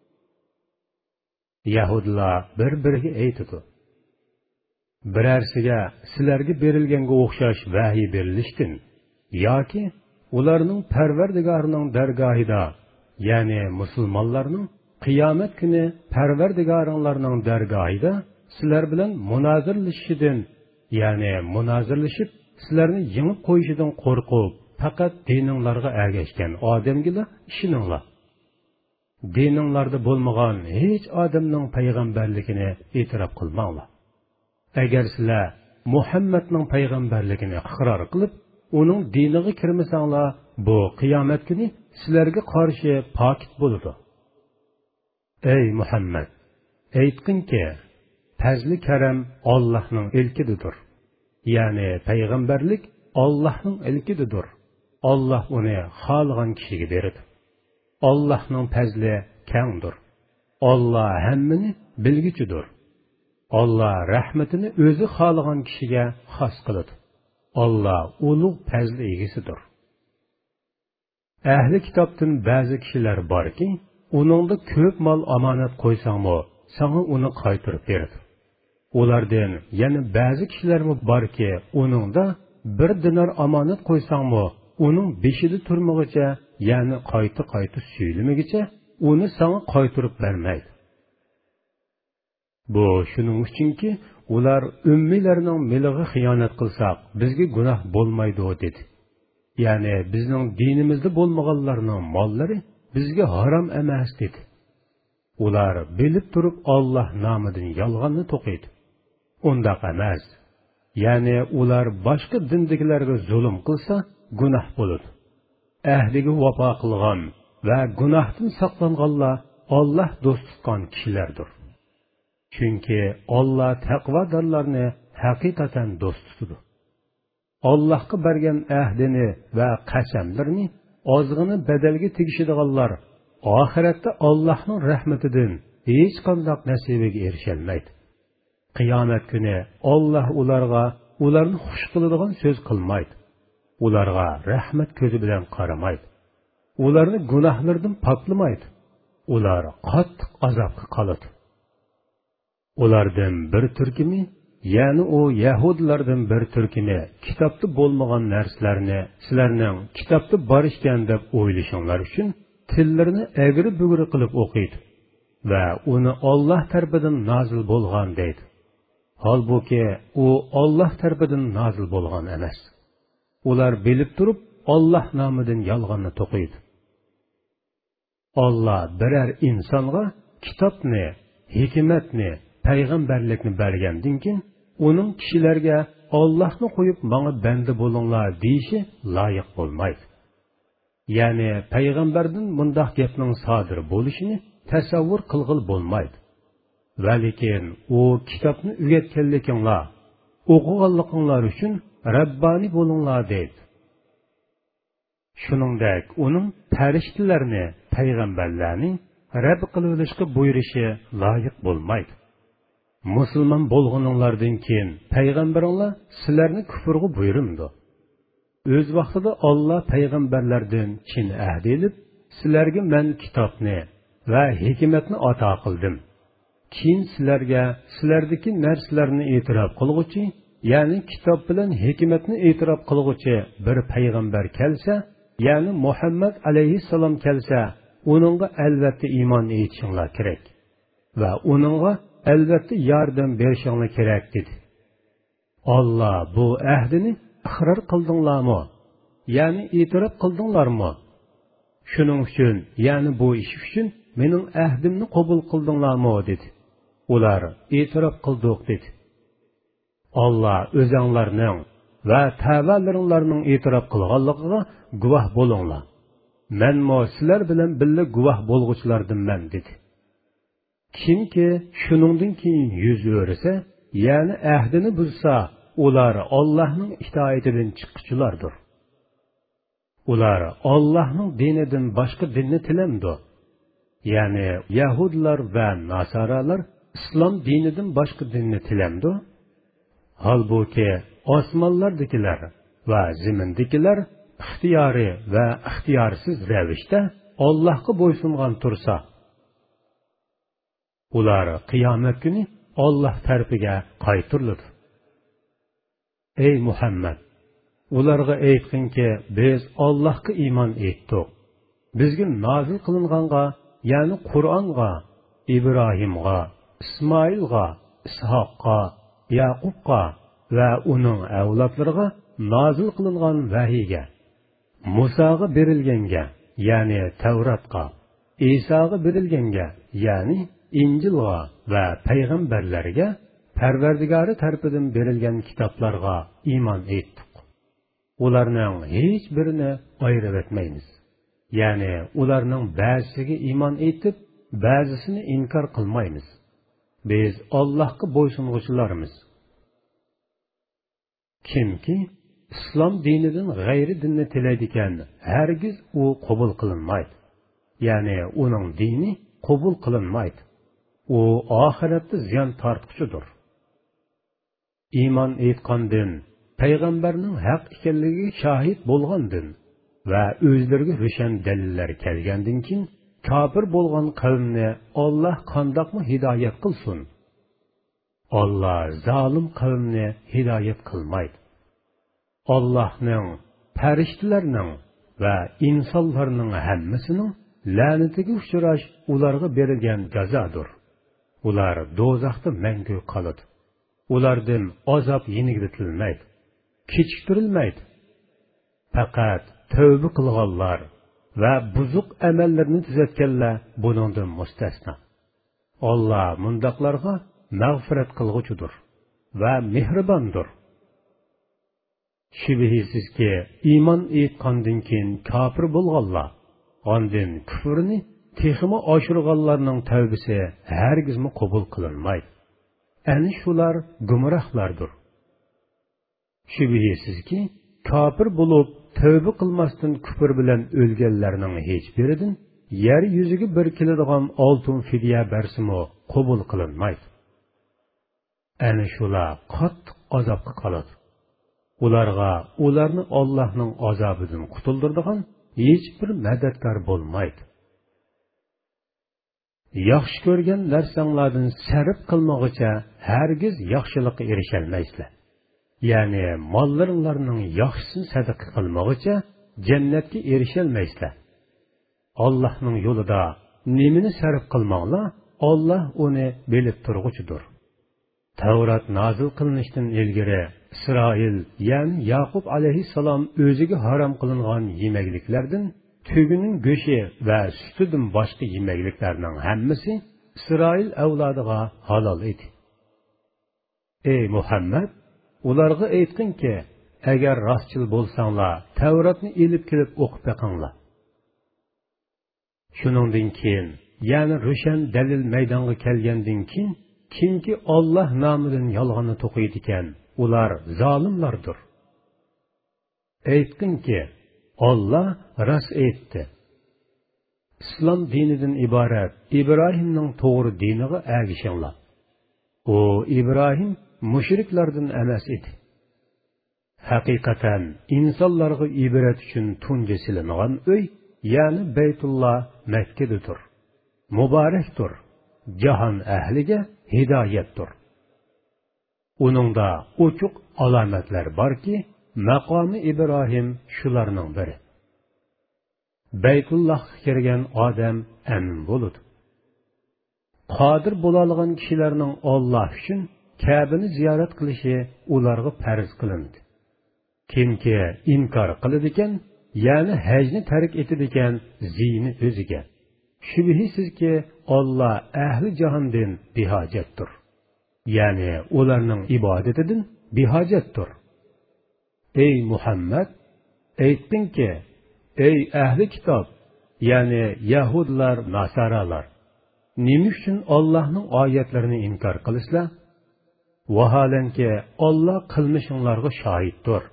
Yahudlar bir-biriga aytdi: birarsiga sizlarga berilganga o'xshash vahiy berilishdan yoki ularning Parvardigorining dargohida, ya'ni musulmonlarning qiyomat kuni Parvardigoringlarning dargohida sizlar bilan munozirlashishidan, ya'ni munozirlashib sizlarni yengib qo'yishidan qo'rqib, faqat dininglarga ergashgan odamga ishoninglar. Dininglarda bo'lmagan hech odamning payg'ambarligini e'tirof qilmanglar. Agar sizlar Muhammadning payg'ambarligini iqror qilib, uning diniga kirmasanglar, bu qiyomat kuni sizlarga qarshi pokit bo'ladi. Ey Muhammad, aytqinki, fazli karam Allohning ilkididir. Ya'ni payg'ambarlik Allohning ilkididir. Alloh uni xohlagan kishiga beradi. Allohning fazli kengdir. Alloh hammani bilguchidir. Allah rahmetini o'zi xohlagan kishiga xos qiladi. Allah ulug' fazli egasidir. Ahli kitobdan ba'zi kishilar borki, uningda ko'p mol omonat qo'ysangmi, sana uni qaytarib beradi. Ulardan yana ba'zi kishilar borki, uningda bir dinar omonat qo'ysangmi, uning beshida turmog'icha, ya'ni qayta suylamagicha uni sana qaytarib bermaydi. Bu shuning uchunki, ular ummiylarning miliga xiyonat qilsak, bizga gunoh bo'lmaydi dedi. Ya'ni bizning dinimizda bo'lmaganlarning mollari bizga harom emas dedi. ular bilib turib Alloh nomidan yolg'onni to'qiydi. Undaq emas. Ya'ni ular boshqa dindagilarga zulm qilsa, gunoh bo'ladi. Ahdiga vafo qilgan va gunohdan saqlanganlar Alloh do'st tutgan kishilardir. Chunki Alloh taqvodorlarni haqiqatan do'st tutadi. Allohga bergan ahdini va qasamlarni ozg'ini badalga tegishadiganlar oxiratda Allohning rahmatidan hech qanday nasibaga erisholmaydi. Qiyomat kuni Alloh ularni xush qiladigan so'z qilmaydi. Ularga rahmat ko'zi bilan qaramaydi. Ularni gunohlardan poklamaydi. Ular qattiq azobga qoladi. Ulardan bir turkumi, ya'ni o Yahudilardan bir turkumi kitobda bo'lmagan narsalarni sizlarning kitobda bor ekan deb o'ylashinglar uchun tillarini agri-bugri qilib o'qiydi va uni Alloh tarafidan nozil bo'lgan deydi. Halbuki u Alloh tarafidan nozil bo'lgan emas. Ular bilib turib Alloh nomidan yolg'onni to'qiydi. Alloh biror insonga kitobni, hikmatni, payg'ambarlikni bergandan keyin uning kishilarga Allohni qo'yib menga banda bo'linglar deyishi loyiq bo'lmaydi. Ya'ni payg'ambardan bunday gapning sodir bo'lishini tasavvur qilg'il bo'lmaydi. Va lekin u kitobni o'rgatganliginglar, o'qiganliginglar uchun Rabbani bo'linglar deydi. Shuningdek, uning farishtalarni, payg'ambarlarning Rabb qilishga buyurishi loyiq bo'lmaydi. Musulmon bo'lganinglardan keyin payg'ambarlar sizlarni kufrga buyurmadi. O'z vaqtida Alloh payg'ambarlardan chin ahd elib, sizlarga men kitobni va hikmatni ato qildim. Keyin sizlarga sizlardagi narsalarni e'tirof qilguvchi, ya'ni kitob bilan hikmatni e'tirof qilguvchi bir payg'ambar kelsa, ya'ni Muhammad alayhissalom kelsa, uningga albatta iymon etishinglar kerak va uningga albatta yordam berishinglar kerak dedi. Alloh bu ahdini iqror qildinglarmi? Ya'ni e'tirof qildinglarmi? Shuning uchun, ya'ni bu ish uchun mening ahdimni qabul qildinglarmi dedi. Ular e'tirof qildik dedi. Alloh o'zinglarning va tavallaringlarning e'tirof qilganligiga guvoh bo'linglar. Menmo sizlar bilan birga guvoh bo'lg'uchilardanman dedi. Kimki shuningdan keyin yuz o'risa, ya'ni ahdini buzsa, ular Allohning itoatidan chiqquchilardir. Ular Allohning dinidan boshqa dinni tilamdi. Ya'ni Yahudilar va Nasoralar islom dinidan boshqa dinni tilamdi. Halbuki osmonlardagilar va zamindagilar ixtiyoriy va ixtiyorsiz ravishda Allohga bo'ysungan tursa, ular qiyomat kuni Alloh tarafiga qaytariladi. Ey Muhammad, ularga aytqinki, biz Allohga iymon etdik. Bizga nozil qilinganga, ya'ni Qur'onga, Ibrohimga, Ismoilga, Ishoqqa, Yaqubqa va uning avlodlariga nozil qilingan vahiyga, Musoga berilganga, ya'ni Tavratga, Isoga berilganga, ya'ni Injilga va payg'ambarlarga Parvardigori tarafidan berilgan kitoblarga iymon etdik. Ularning hech birini ayirib etmaymiz. Ya'ni ularning ba'zisiga iymon etib, ba'zisini inkor qilmaymiz. Biz Allohga bo'ysunuvchilarmiz. Kimki islom dinidan g'ayri dinni tilaydigan, hargiz u qabul qilinmaydi. Ya'ni uning dini qabul qilinmaydi. U oxiratda ziyon tortquchidir. Iymon etgandan, payg'ambarning haq ekanligiga shohid bo'lgandan va o'zlariga ro'shan dalillar kelgandan keyin kofir bo'lgan qavmni Alloh qandoqmi hidoyat qilsin? Alloh zolim qavmni hidoyat qilmaydi. Allohning, farishtalarning va insonlarning hammasining la'natiga uchrash ularga berilgan jazodir. Ular do'zaxda mangu qoladi. Ulardan azob yengiltilmaydi, kechiktirilmaydi. Faqat tövbe qilganlar va buzuq amallarni tuzatganlar buningdan mustasno. Allah mundaqlarga mağfiret qılğucudur ve mehribondur. Şübihisiz ki iman etqandan keyin kafir bo'lganlar, ondan küfrni texmi oshirganlarning tavbasi hargizmi qabul qilinmaydi. Ani shular gumrohlardir. Şübihisiz ki kafir bo'lib tövbe qilmasdan küfür bilan o'lganlarning hech biridan yer yuziga bir keladigan oltin fidya bersimi qabul qilinmaydi. Ana shular qattiq azobga qoladi. Ularga ularni Allohning azobidan qutuldiradigan hech bir madadkor bo'lmaydi. Yaxshi ko'rgan narsanglardan sarf qilmoqcha hargiz yaxshilikka erisholmaysizlar. Ya'ni mollaringlarning yaxshisini sadaqa qilmoqcha jannatga erisholmaysizlar. Allohning yo'lida nimani sarf qilmoqlar, Alloh uni bilib turg'uchidir. Tavrat nozil qilinishdan ilgari İsrail, ya'ni Yaqub alayhissalom o'ziga harom qilingan yemekliklardan tug'uning go'shi va sutidan boshqa yemekliklarning hammasi İsrail avlodiga halol edi. Ey Muhammad, ularga aytqinki, agar rostchil bo'lsanglar, Tavratni elib kelib o'qib beqinglar. Shuningdan keyin, ya'ni ro'shan dalil maydonga kelgandan keyin, kimki Alloh nomidan yolg'onni to'qiydi ekan, ular zolimlardir. Aytqinki, Alloh rost aytdi. Islom dinidan iborat İbrahimning to'g'ri diniga ergishinglar. O İbrahim mushriklardan emas edi. Haqiqatan insonlarga ibrat uchun tunji silingan uy, ya'ni Baytulloh Makkadir. Muborakdir. Jahon ahliga hidoyatdir. Uningda ochiq alomatlar borki, maqomi İbrahim shularning biri. Baytullohga kirgan odam amin bo'ladi. Qodir bo'ladigan kishilarning Alloh uchun Ka'bani ziyorat qilishi ularga farz qilindi. Kimki inkor qiladi ekan, ya'ni hajni tark etadi ekan, ziyni o'ziga. Shubhisizki Alloh ahli jahondan bihojatdir. Ya'ni ularning ibodatidan bihojatdir. Ey Muhammad, aytdingki, ey ahli kitob, ya'ni Yahudlar, Nasaralar, nima uchun Allohning oyatlarini inkor qilisizlar? Vaholanki Alloh qilmishinglarga shohiddir.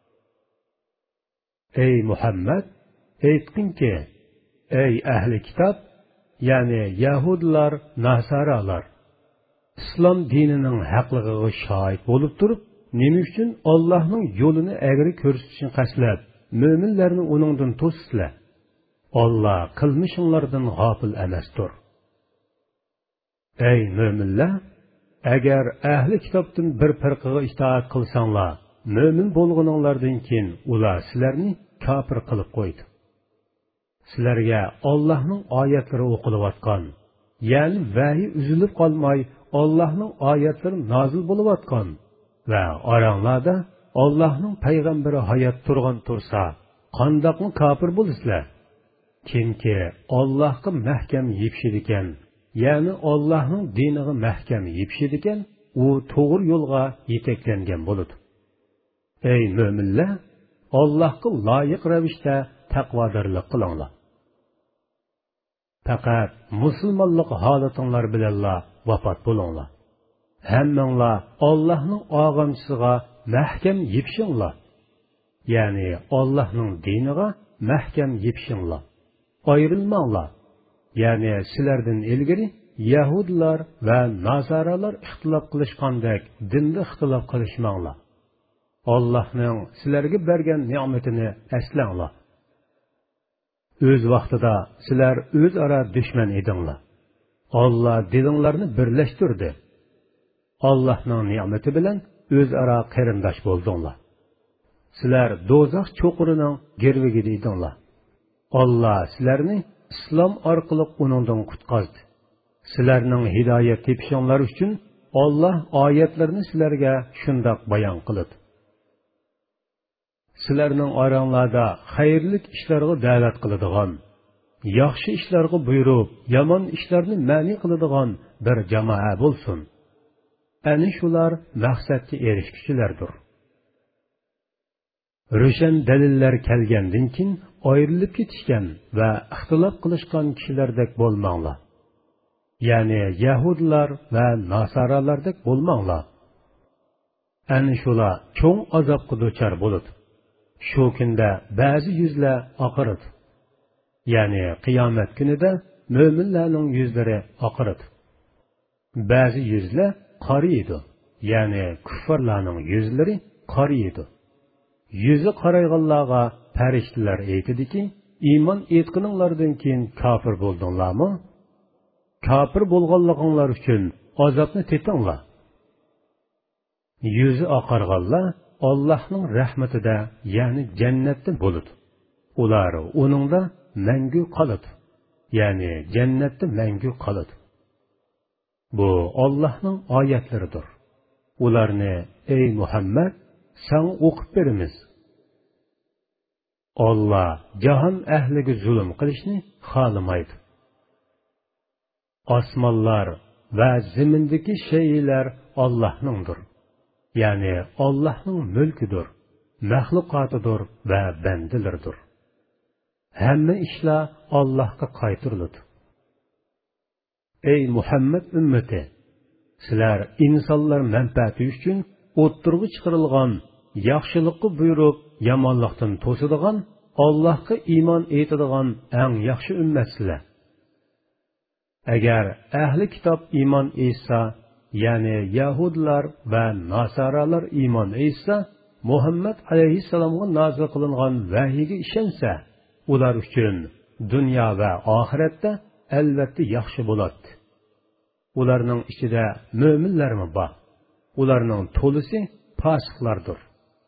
Ey Muhammad, aytdingki, ey ahli kitob, ya'ni Yahudlar, Nasaralar, islom dinining haqligiga shohid bo'lib turib, nima uchun Allohning yo'lini agri ko'rsatishni qaslab, mo'minlarni uningdan to'sisizlar? Alloh qilmishinglardan g'ofil emasdir. Ey mo'minlar, agar ahli kitobdan bir firqaga itoat qilsanglar, mo'min bo'lganinglardan keyin ular sizlarni kofir qilib qo'ydi. Sizlarga Allohning oyatlari o'qilayotgan, ya'ni vahiy uzilib qolmay Allohning oyatlari nozil bo'layotgan va oranglarda Allohning payg'ambari hayot turgan tursa, qandoqmi kofir bo'lasizlar? Kimki Allohga mahkam yepishidi ekan, ya'ni Allohning diniga mahkam yepishidi ekan, u to'g'ri yo'lga yetaklangan bo'ladi. Ey mo'minlar, Allohga loyiq ravishda taqvodorlik qilinglar. Faqat musulmonlik holatinglar bilanla vafot bo'linglar. Hammanglar Allohning og'amchisiga mahkam yepishinglar. Ya'ni Allohning diniga mahkam yepishinglar. Ayrilmanglar. Ya'ni sizlardan ilgari Yahudlar va Nasaralar ixtilof qilishgandek dinda ixtilof qilishmanglar. Allohning sizlarga bergan ne'matini eslanglar. O'z vaqtida sizlar o'zaro dushman edinglar. Alloh dilinglarni birlashtirdi. Allohning ne'mati bilan o'zaro qarindosh bo'ldinglar. Sizlar do'zax cho'qirining gervigida edinglar. Alloh sizlarni islom orqali uningdan qutqazdi. Sizlarning hidoyat tepishinglar uchun Alloh oyatlarini sizlarga shundoq bayon qildi. Sizlarning oranglarda xayrlik ishlarga da'vat qiladigan, yaxshi ishlarga buyurib, yomon ishlarni ma'ni qiladigan bir jamoa bo'lsin. Ana shular maqsadga erishguchilardir. Ro'shan dalillar kelgandan keyin ayrilib ketishgan va ixtilof qilishgan kishilardek bo'lmanglar. Ya'ni Yahudlar va Nasoralardek bo'lmanglar. Ana shular cho'ng azobga duchor bo'ladi. Shu kunda ba'zi yuzlar oqaradi. Ya'ni qiyomat kunida mo'minlarning yuzlari oqaradi. Ba'zi yuzlar qariydi. Ya'ni kuffarlarning yuzlari qariydi. Yüzü qarayğanlarga farishtalar aytadiki, iymon etganinglardan keyin kofir bo'ldinglarmi? Kofir bo'lganliginglar uchun azobni tetinglar. Yüzü oqarganlar Allohning rahmatida, ya'ni jannatda bo'ladi. Ular uningda mangu qoladi. Ya'ni jannatda mangu qoladi. Bu Allohning oyatlaridir. Ularni ey Muhammad sen o'qib beramiz. Allah jahon ahliga zulm qilishni xohlamaydi. Osmonlar va zimindagi shaylar Allohningdir. Ya'ni Allohning mulkidir, maxluqotidir va bandalaridir. Hamma ishlar Allohga qaytariladi. Ey Muhammad ummati, sizlar insonlar manfaati uchun o'ttirg'i chiqarilgan, yaxshilikni buyurib, yomonlikdan to'sadigan, Allohga iymon etadigan eng yaxshi ummatsizlar. Agar ahli kitob iymon etsa, ya'ni Yahudlar va Nasoralar iymon etsa, Muhammad alayhissalomga nozil qilingan vahiyga ishonsa, ular uchun dunyo va oxiratda albatta yaxshi bo'ladi. Ularning ichida mo'minlarmi bor? Ularning to'lisi fosiqlardir.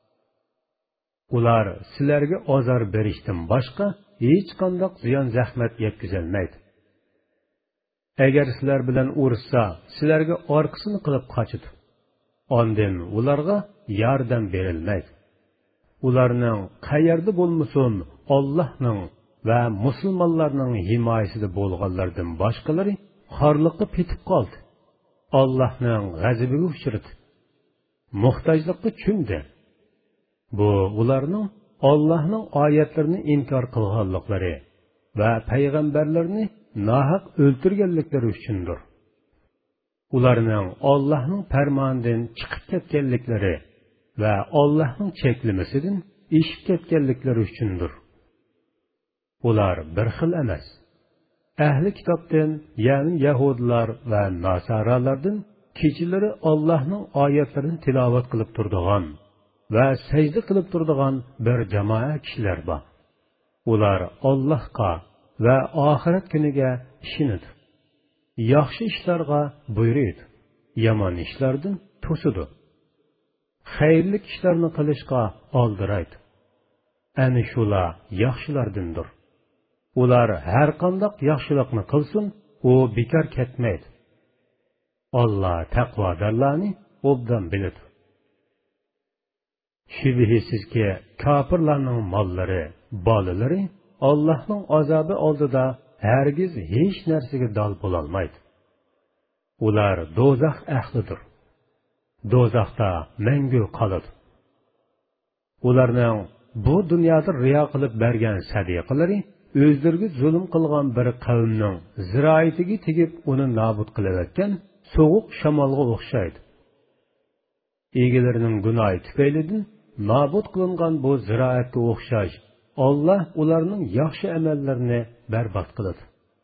Ular sizlarga azor berishdan boshqa hech qanday ziyon zahmat yetkazolmaydi. Agar sizlar bilan urushsa, sizlarga orqasini qilib qochadi. Ondan ularga yordam berilmaydi. Ularning qayerda bo'lmasin, Allohning va musulmonlarning himoyasida bo'lganlardan boshqalari xorliqqa petib qoldi. Allohning g'azabiga uchradi. Muhtojlikqa cho'mdi. Bu ularning Allohning oyatlarini inkor qilganliklari va payg'ambarlarni nohaq o'ltirganliklari uchundir. Ularning Allohning farmonidan chiqib ketganliklari va Allohning cheklimasidan ishib ketganliklari uchundir. Ular bir xil emas. Ahli kitobdan, ya'ni Yahudlar va Nasoralardan kechalari Allohning oyatlarini tilovat qilib turadigan va sajda qilib turadigan bir jamoa kishilar bor. Ular Allohga va oxirat kuniga ishonadi. Yaxshi ishlarga buyuradi, yomon ishlardan to'sidi. Xayrli ishlarni qilishga oldiraydi. Ana shular yaxshilardandir. Ular har qanday yaxshilikni qilsin, u bekor ketmaydi. Allah taqvodorlarni obdan biladi. Shubhisizki, kofirlarning mollari, bolalari Allohning azobi oldida hargiz hech narsaga dal bo'la olmaydi. Ular do'zax ahlidir. Do'zaxda mangu qoladi. Ularning bu dunyoda riyo qilib bergan sadiqalari o'zlariga zulm qilgan bir qavmning ziroatiga tegib uni nobud qilayotgan sovuq shamolga o'xshaydi. Egalarining gunohi tufaylidan nobud qilingan bu ziroatga o'xshash Allah ularning yaxshi amallarini barbod qiladi.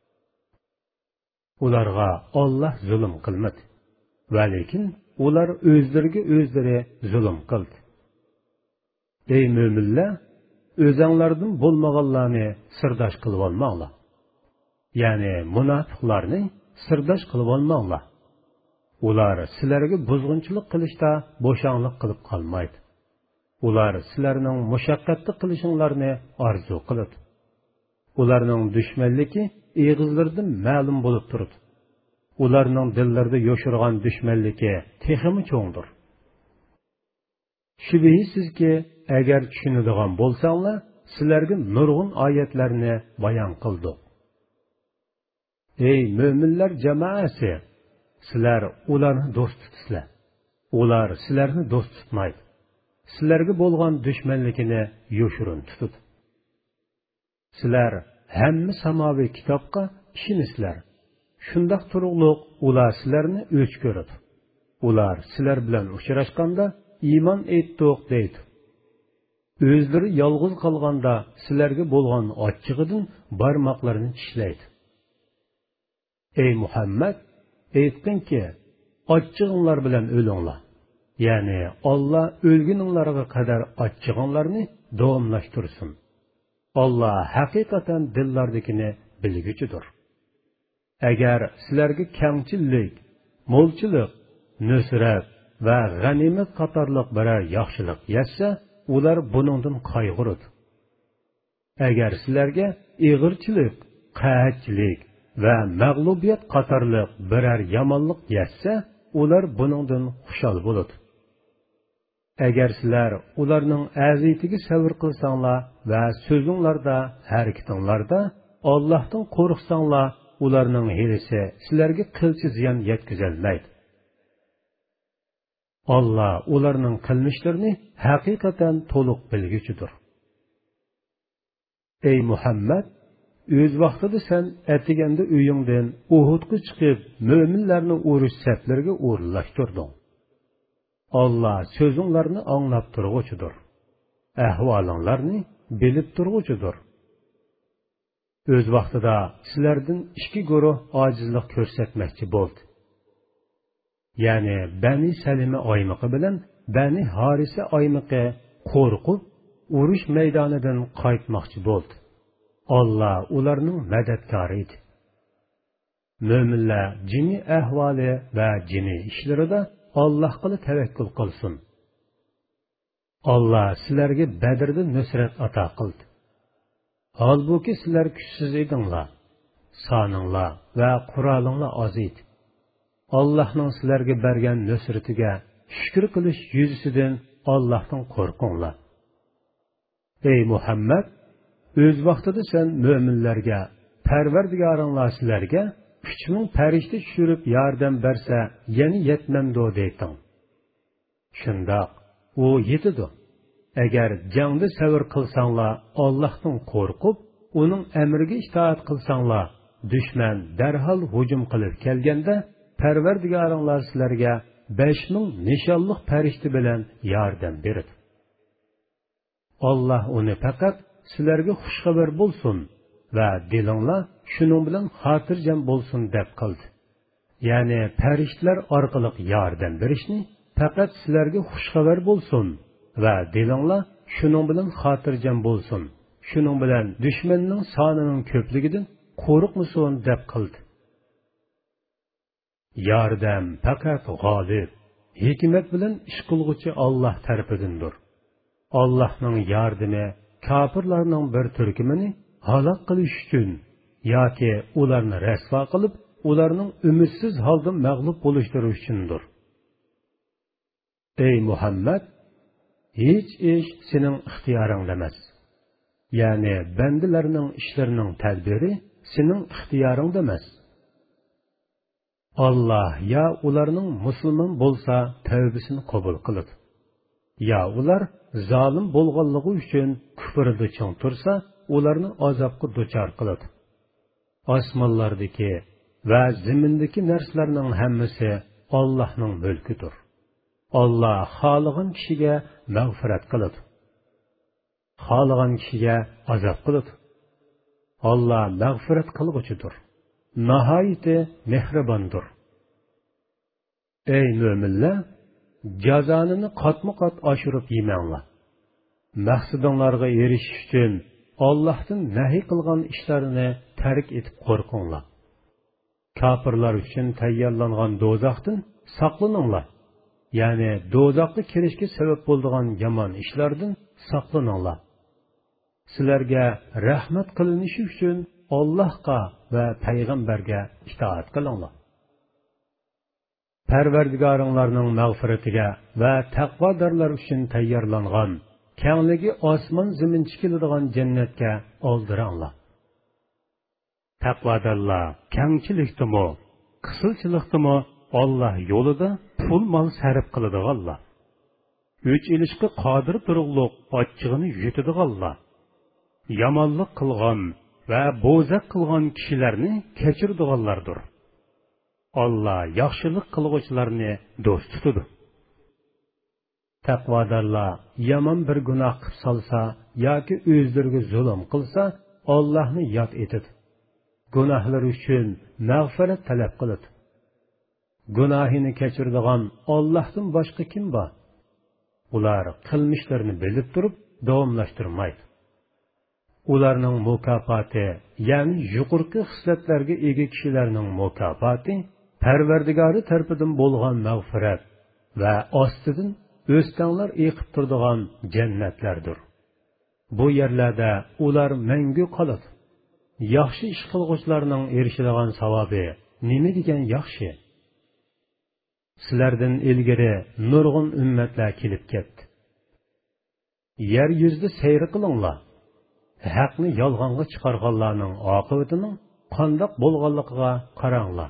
Ularga Allah zulm qilmadi, va lekin ular o'zlariga o'zlari zulm qildi. Ey mo'minlar, o'zinglardan bo'lmaganlarni sirdosh qilib olmanglar. Ya'ni munofiqlarni sirdosh qilib olmanglar. Ular sizlarga buzg'unchilik qilishda bo'shonlik qilib qolmaydi. Ular sizlarning mushaqqatli qilishinglarni orzu qiladi. Ularning dushmanligi eg'izlaridan ma'lum bo'lib turadi. Ularning dillarida yo'shirgan dushmanligi texmi cho'ngdir. Shubhisizki, agar tushunadigan bo'lsanglar, sizlarga nurg'un oyatlarni bayon qildik. ey mo'minlar jamoasi, sizlar ularni do'st tutsizlar. Ular sizlarni do'st tutmaydi. Sizlarga bo'lgan dushmanligini yoshirin tutib. Sizlar hamma samoviy kitobga ishonisizlar. Shundaq turug'liq ular sizlarni o'ch ko'radi. Ular sizlar bilan uchrashganda iymon etdik deydi. O'zlari yolg'iz qolganda sizlarga bo'lgan ochchig'idan barmoqlarini tishlaydi. Ey Muhammad, aytdingki, ochchig'inglar bilan o'linglar. Ya'ni Allah o'lguninglarga qadar ochchig'inglarni davomlashtirsin. Allah haqiqatan dillardagini bilguchidir. Agar sizlarga kengchilik, mo'lchilik, nusrat va g'animat qatorliq biror yaxshilik yetsa, ular buningdan qayg'uradi. Agar sizlarga ig'irchilik, qahatchilik va mag'lubiyat qatorliq biror yomonlik yetsa, ular buningdan xushal bo'ladi. Agar sizlar ularning aziyatiga sabr qilsanglar va so'zinglarda, harakatinglarda Allohdan qo'rqsanglar, ularning hilisi sizlarga qilchi ziyon yetkazolmaydi. Allah ularning qilmishlarini haqiqatan to'liq bilguchidir. Ey Muhammad, o'z vaqtida sen atiganda uyingdan Uhudga chiqib, mo'minlarni urush saflariga o'rinlashtirding. Allah so'zinglarni anglab turg'uchidir. Ahvolinglarni bilib turg'uchidir. O'z vaqtida sizlardan ikki guruh ojizlik ko'rsatmoqchi bo'ldi. Ya'ni Bani Salima oymiqi bilan Bani Harisa oymiqi qo'rqib, urush maydonidan qaytmoqchi bo'ldi. Allah ularning madadkori edi. Mo'minlar jini ahvoli va jini ishlarida Allohga tavakkul qilsin. Allah sizlarga Badrda nusrat ato qildi. Halbuki sizlar kuchsiz edinglar, soninglar va qurolinglar oz edi. Allohning sizlarga bergan nusratiga shukr qilish yuzasidan Allohdan qo'rqinglar. Ey Muhammad, o'z vaqtida sen mo'minlarga, Parvardigoringlar sizlarga 3000 farishta tushirib yordam bersa, yana yetmamdi deyding. Shundoq, u yetidi. Agar jangda sabr qilsanglar, Allohdan qo'rqib, uning amriga itoat qilsanglar, dushman darhol hujum qilib kelganda, Parvardigoringlar sizlarga 5000 nishonliq farishta bilan yordam beradi. Allah uni faqat sizlarga xushxabar bo'lsin va dilinglar shuning bilan xotirjam bo'lsin deb qildi. Ya'ni farishtalar orqali yordam berishni faqat sizlarga xushxabar bo'lsin va dilinglar shuning bilan xotirjam bo'lsin. Shuning bilan dushmanning sonining ko'pligidan qo'rqmasin deb qildi. Yordam faqat g'olib, hikmat bilan ish qilguvchi Alloh tarafidandir. Allohning yordami kofirlarning bir turkumini halok qilish uchun yoki ularni rasvo qilib, ularning umidsiz holda mag'lub bo'lishlari uchundir. Ey Muhammad, hech ish sening ixtiyoringda emas. Ya'ni bandalarning ishlarining tadbiri sening ixtiyoringda emas. Allah ya ularning musulmon bo'lsa tavbasini qabul qiladi. Ya ular zolim bo'lganligi uchun kufrda cho'ng tursa, ularni azobga duchor qiladi. Osmonlardagi va zimindagi narsalarning hammasi Allohning mulkidir. Allah xohlagan kishiga mag'firat qiladi. Xohlagan kishiga azob qiladi. Allah mag'firat qilg'uchidir. Nihoyatda mehribondir. Ey mo'minlar, jazonini qatma-qat oshirib yemanglar. Maqsadinglarga erishish uchun Allohdan nahiy qilgan ishlarini tark etib qo'rqinglar. Kofirlar uchun tayyorlangan do'zaxdan saqlaninglar. Ya'ni do'zaxga kirishga sabab bo'ladigan yomon ishlardan saqlaninglar. Sizlarga rahmat qilinishi uchun Allohga va payg'ambarga itoat qilinglar. Parvardigoringlarning mag'firatiga va taqvodorlar uchun tayyorlangan kengligi osmon zamin chiqiladigan jannatga oldiranglar. Taqvodorlar kengchilikdimi, qisqilchilikdimi Alloh yo'lida pul mol sarf qiladiganlar. O'ch ilishga qodir turug'liq ochchig'ini yutadiganlar. Yomonlik qilgan va bo'zaq qilgan kishilarni kechiradiganlardir. Alloh yaxshilik qilguvchilarni do'st tutadi. Taqvodorlar yomon bir gunoh qilib solsa yoki o'zlariga zulm qilsa, Allohni yod etadi. Gunohlari uchun mag'firat talab qiladi. Gunohini kechiradigan Allohdan boshqa kim bor? Ular qilmishlarini bilib turib davomlashtirmaydi. Ularning mukofoti, ya'ni yuqorqi xislatlarga ega kishilarning mukofoti Parvardigori tarafidan bo'lgan mag'firat va ostidan o'stanlar eqib turadigan jannatlardir. Bu yerlarda ular mangu qoladi. Yaxshi ish qilguvchilarning erishadigan savobi nima degan yaxshi? Sizlardan ilgari nurg'un ummatlar kelib ketdi. Yer yuzida sayr qilinglar. Haqni yolg'onga chiqarganlarning oqibatining qandoq bo'lganligiga qaranglar.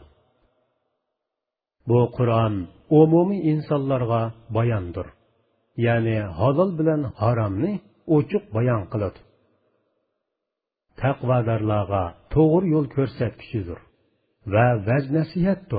Bu Qur'on umumiy insonlarga bayondir. Ya'ni halol bilan haromni ochiq bayon qiladi. Taqvodorlarga to'g'ri yo'l ko'rsatkichidir va vaz-nasihatdir.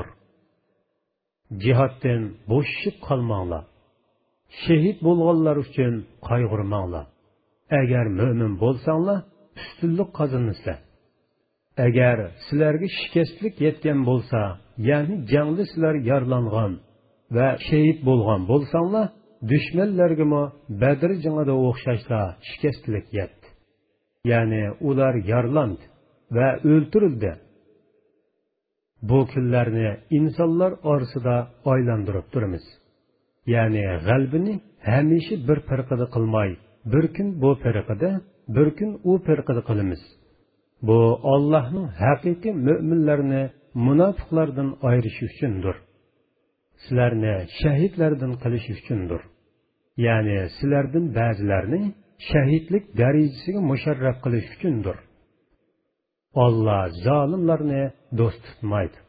Jihoddan bo'shib qolmanglar. Shahid bo'lganlar uchun qayg'urmanglar. Agar mo'min bo'lsanglar, ustunlik qozonasizlar. Agar sizlarga shikastlik yetgan bo'lsa, ya'ni jangda sizlar yaralangan va shahid bo'lgan bo'lsanglar, dushmanlarga Badr jangida o'xshashla shikastlik yetdi. Ya'ni ular yaralandi va o'ldirildi. Bu kunlarni insonlar orasida aylantirib turamiz. Ya'ni g'albini hamisha bir firqada qilmay, bir kun bu firqada, bir kun u firqada qilamiz. Bu Allohning haqiqiy mu'minlarni munofiqlardan ayirish uchundir. Sizlarni shahidlardan qilish uchundir. Ya'ni sizlardan ba'zilarni shahidlik darajasiga musharraf qilish uchundir. Alloh zolimlarni do'st tutmaydi.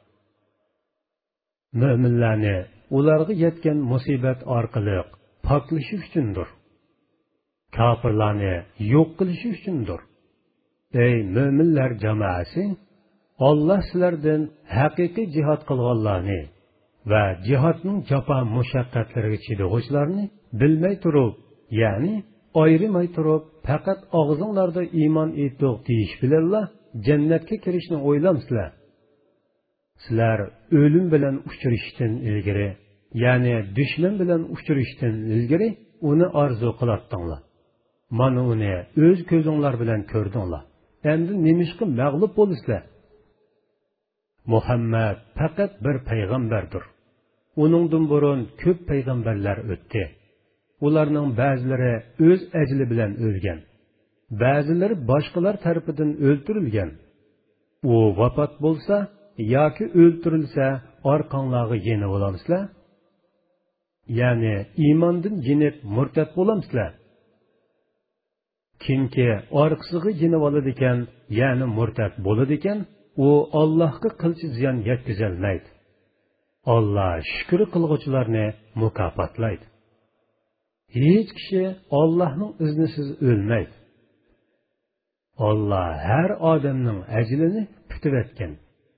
Mu'minlarni ularga yetgan musibat orqali poklash uchundir. Kofirlarni yo'q qilish uchundir. Ey mu'minlar jamoasi, Alloh sizlardan haqiqiy jihad qilganlarni va jihodning jafo mushaqqatlariga chidag'uvchilarni bilmay turib, ya'ni ayrimay turib, faqat og'zinglarda iymon etdik deyish bilanla jannatga kirishni o'ylamsizlar. Sizlar o'lim bilan uchrashishdan ilgari, ya'ni dushman bilan uchrashishdan ilgari uni orzu qilatdinglar. Mana uni o'z ko'zinglar bilan ko'rdinglar. Endi nimishqa mag'lub bo'lasizlar? Muhammad faqat bir payg'ambardir. Uningdan burun ko'p payg'ambarlar o'tdi. Ularning ba'zilari o'z ajli bilan o'lgan, ba'zilari boshqalar tarafidan o'ldirilgan. U vafot bo'lsa yoki o'ldirilsa, orqanglarga yenib olamsizlar? Ya'ni iymondan yenib murtad bo'lamsizlar? Kimki orqasiga yenib oladi ekan, ya'ni murtad bo'ladi ekan, u Allohga qilchi ziyon yetkazolmaydi. Alloh shukr qilguvchilarni mukofotlaydi. Hech kishi Allohning iznisiz o'lmaydi. Alloh har odamning ajlini kutib etgan.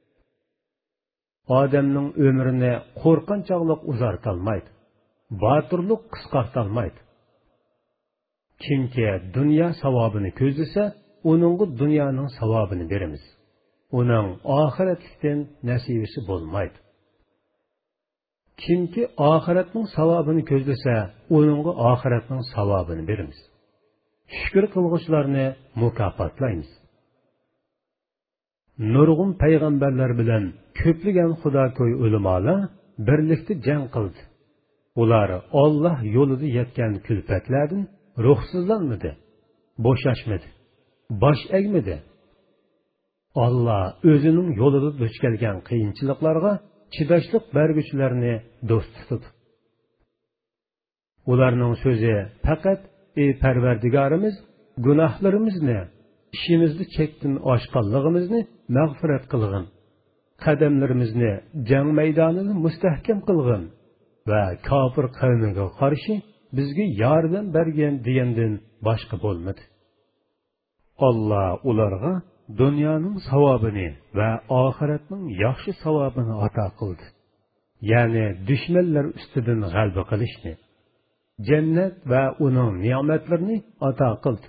Odamning umrini qo'rqinchoqlik uzartolmaydi. Botirlik qisqartolmaydi. Kimki dunyo savobini ko'zlasa, uningga dunyoning savobini beramiz. Uning oxiratlikdan nasibasi bo'lmaydi. Kimki oxiratning savobini ko'zlasa, uningga oxiratning savobini beramiz. Shukr qilguvchilarni mukofotlaymiz. Nurg'un payg'ambarlar bilan ko'pligan xudoko'y ulamolar birlikda jang qildi. Ular Alloh yo'lida yetgan kulfatlardan ruhsizlanmadi, bo'shashmadi, bosh egmadi. Alloh o'zining yo'lida duch kelgan qiyinchiliklarga chidashlik berguchilarni do'st tutdi. Ularning so'zi faqat: "Ey Parvardigorimiz, gunohlarimizni ishimizni chekdan oshganligimizni mag'firat qilg'in. Qadamlarimizni jang maydonida mustahkam qilg'in va kofir qavmiga qarshi bizga yordam bergan degandan boshqa bo'lmadi. Alloh ularga dunyoning savobini va oxiratning yaxshi savobini ato qildi. Ya'ni dushmanlar ustidan g'alaba qilishni, jannat va uning ne'matlarini ato qildi.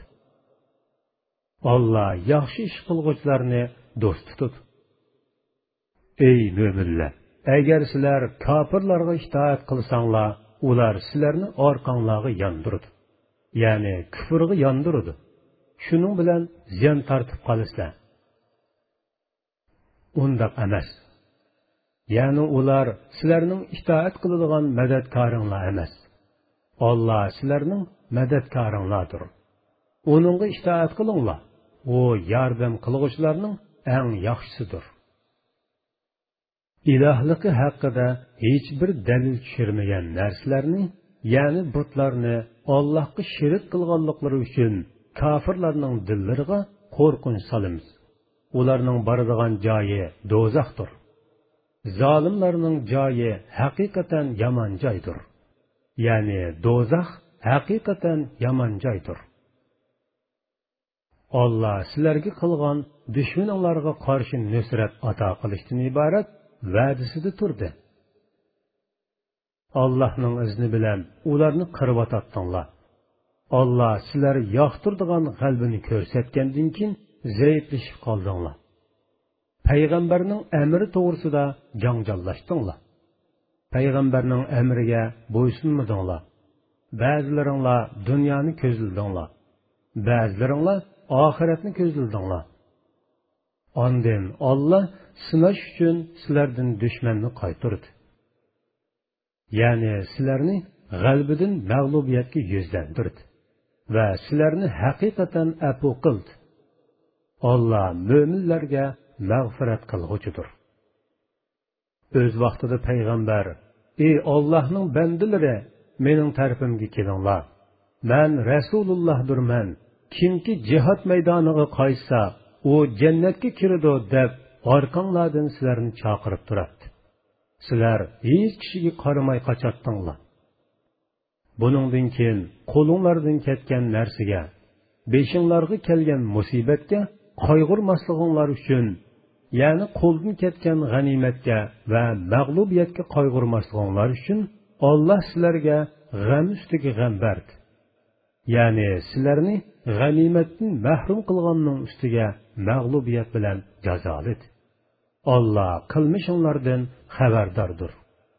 Alloh yaxshi ish qilguvchilarni do'st tutdi. Ey mo'minlar, agar sizlar kofirlarga itoat qilsanglar, ular sizlarni orqanglarga yondiradi. Ya'ni kufrga yondiradi. Shuning bilan ziyon tortib qolasizlar. Undaq emas. Ya'ni ular sizlarning itoat qiladigan madadkoringlar emas. Alloh sizlarning madadkoringlardir. Uningga itoat qilinglar. U yordam qilguvchilarning eng yaxshisidir. İlahligi haqida hech bir dalil tushirmagan narsalarni, ya'ni butlarni Allohga shirik qilganliklari uchun kofirlarning dillariga qo'rqinch solamiz. Ularning boradigan joyi do'zaxdir. Zolimlarning joyi haqiqatan yomon joydir. Ya'ni do'zax haqiqatan yomon joydir. Alloh sizlarga qilgan dushmanlarga qarshi nusrat ato qilishdan iborat va'dasida turdi. Allohning izni bilan ularni qirib atatdinglar. Alloh sizlar yoqtirdigan g'albini ko'rsatgandan keyin zaiflashib qoldinglar. Payg'ambarning amri to'g'risida janjallashdinglar. Payg'ambarning amriga bo'ysunmadinglar. Ba'zilaringlar dunyoni ko'zladinglar. Ba'zilaringlar oxiratni ko'zladinglar. Ondan Alloh sinash uchun sizlardan dushmanni qaytardi. Ya'ni sizlarni g'albidan mag'lubiyatga yuzlantirdi va sizlarni haqiqatan afu qildi. Alloh mo'minlarga mag'firat qilg'uchidir. O'z vaqtida payg'ambar: "Ey Allohning bandalari, mening tarafimga kelinglar. Men Rasulullohdurman. Kimki jihad maydoniga qaytsa, u jannatga kiradi" deb orqanglardan sizlarni chaqirib turadi. Sizlar hech kishiga qaramay qochatdinglar. Buningdan keyin qo'linglardan ketgan narsaga, beshinglarga kelgan musibatga qayg'urmasliginglar uchun, ya'ni qo'ldan ketgan g'animatga va mag'lubiyatga qayg'urmasliginglar uchun Alloh sizlarga g'am ustiga g'am berdi. Ya'ni sizlarni g'animatdan mahrum qilganning ustiga mag'lubiyat bilan jazoladi. Alloh qilmishinglardan xabardordir.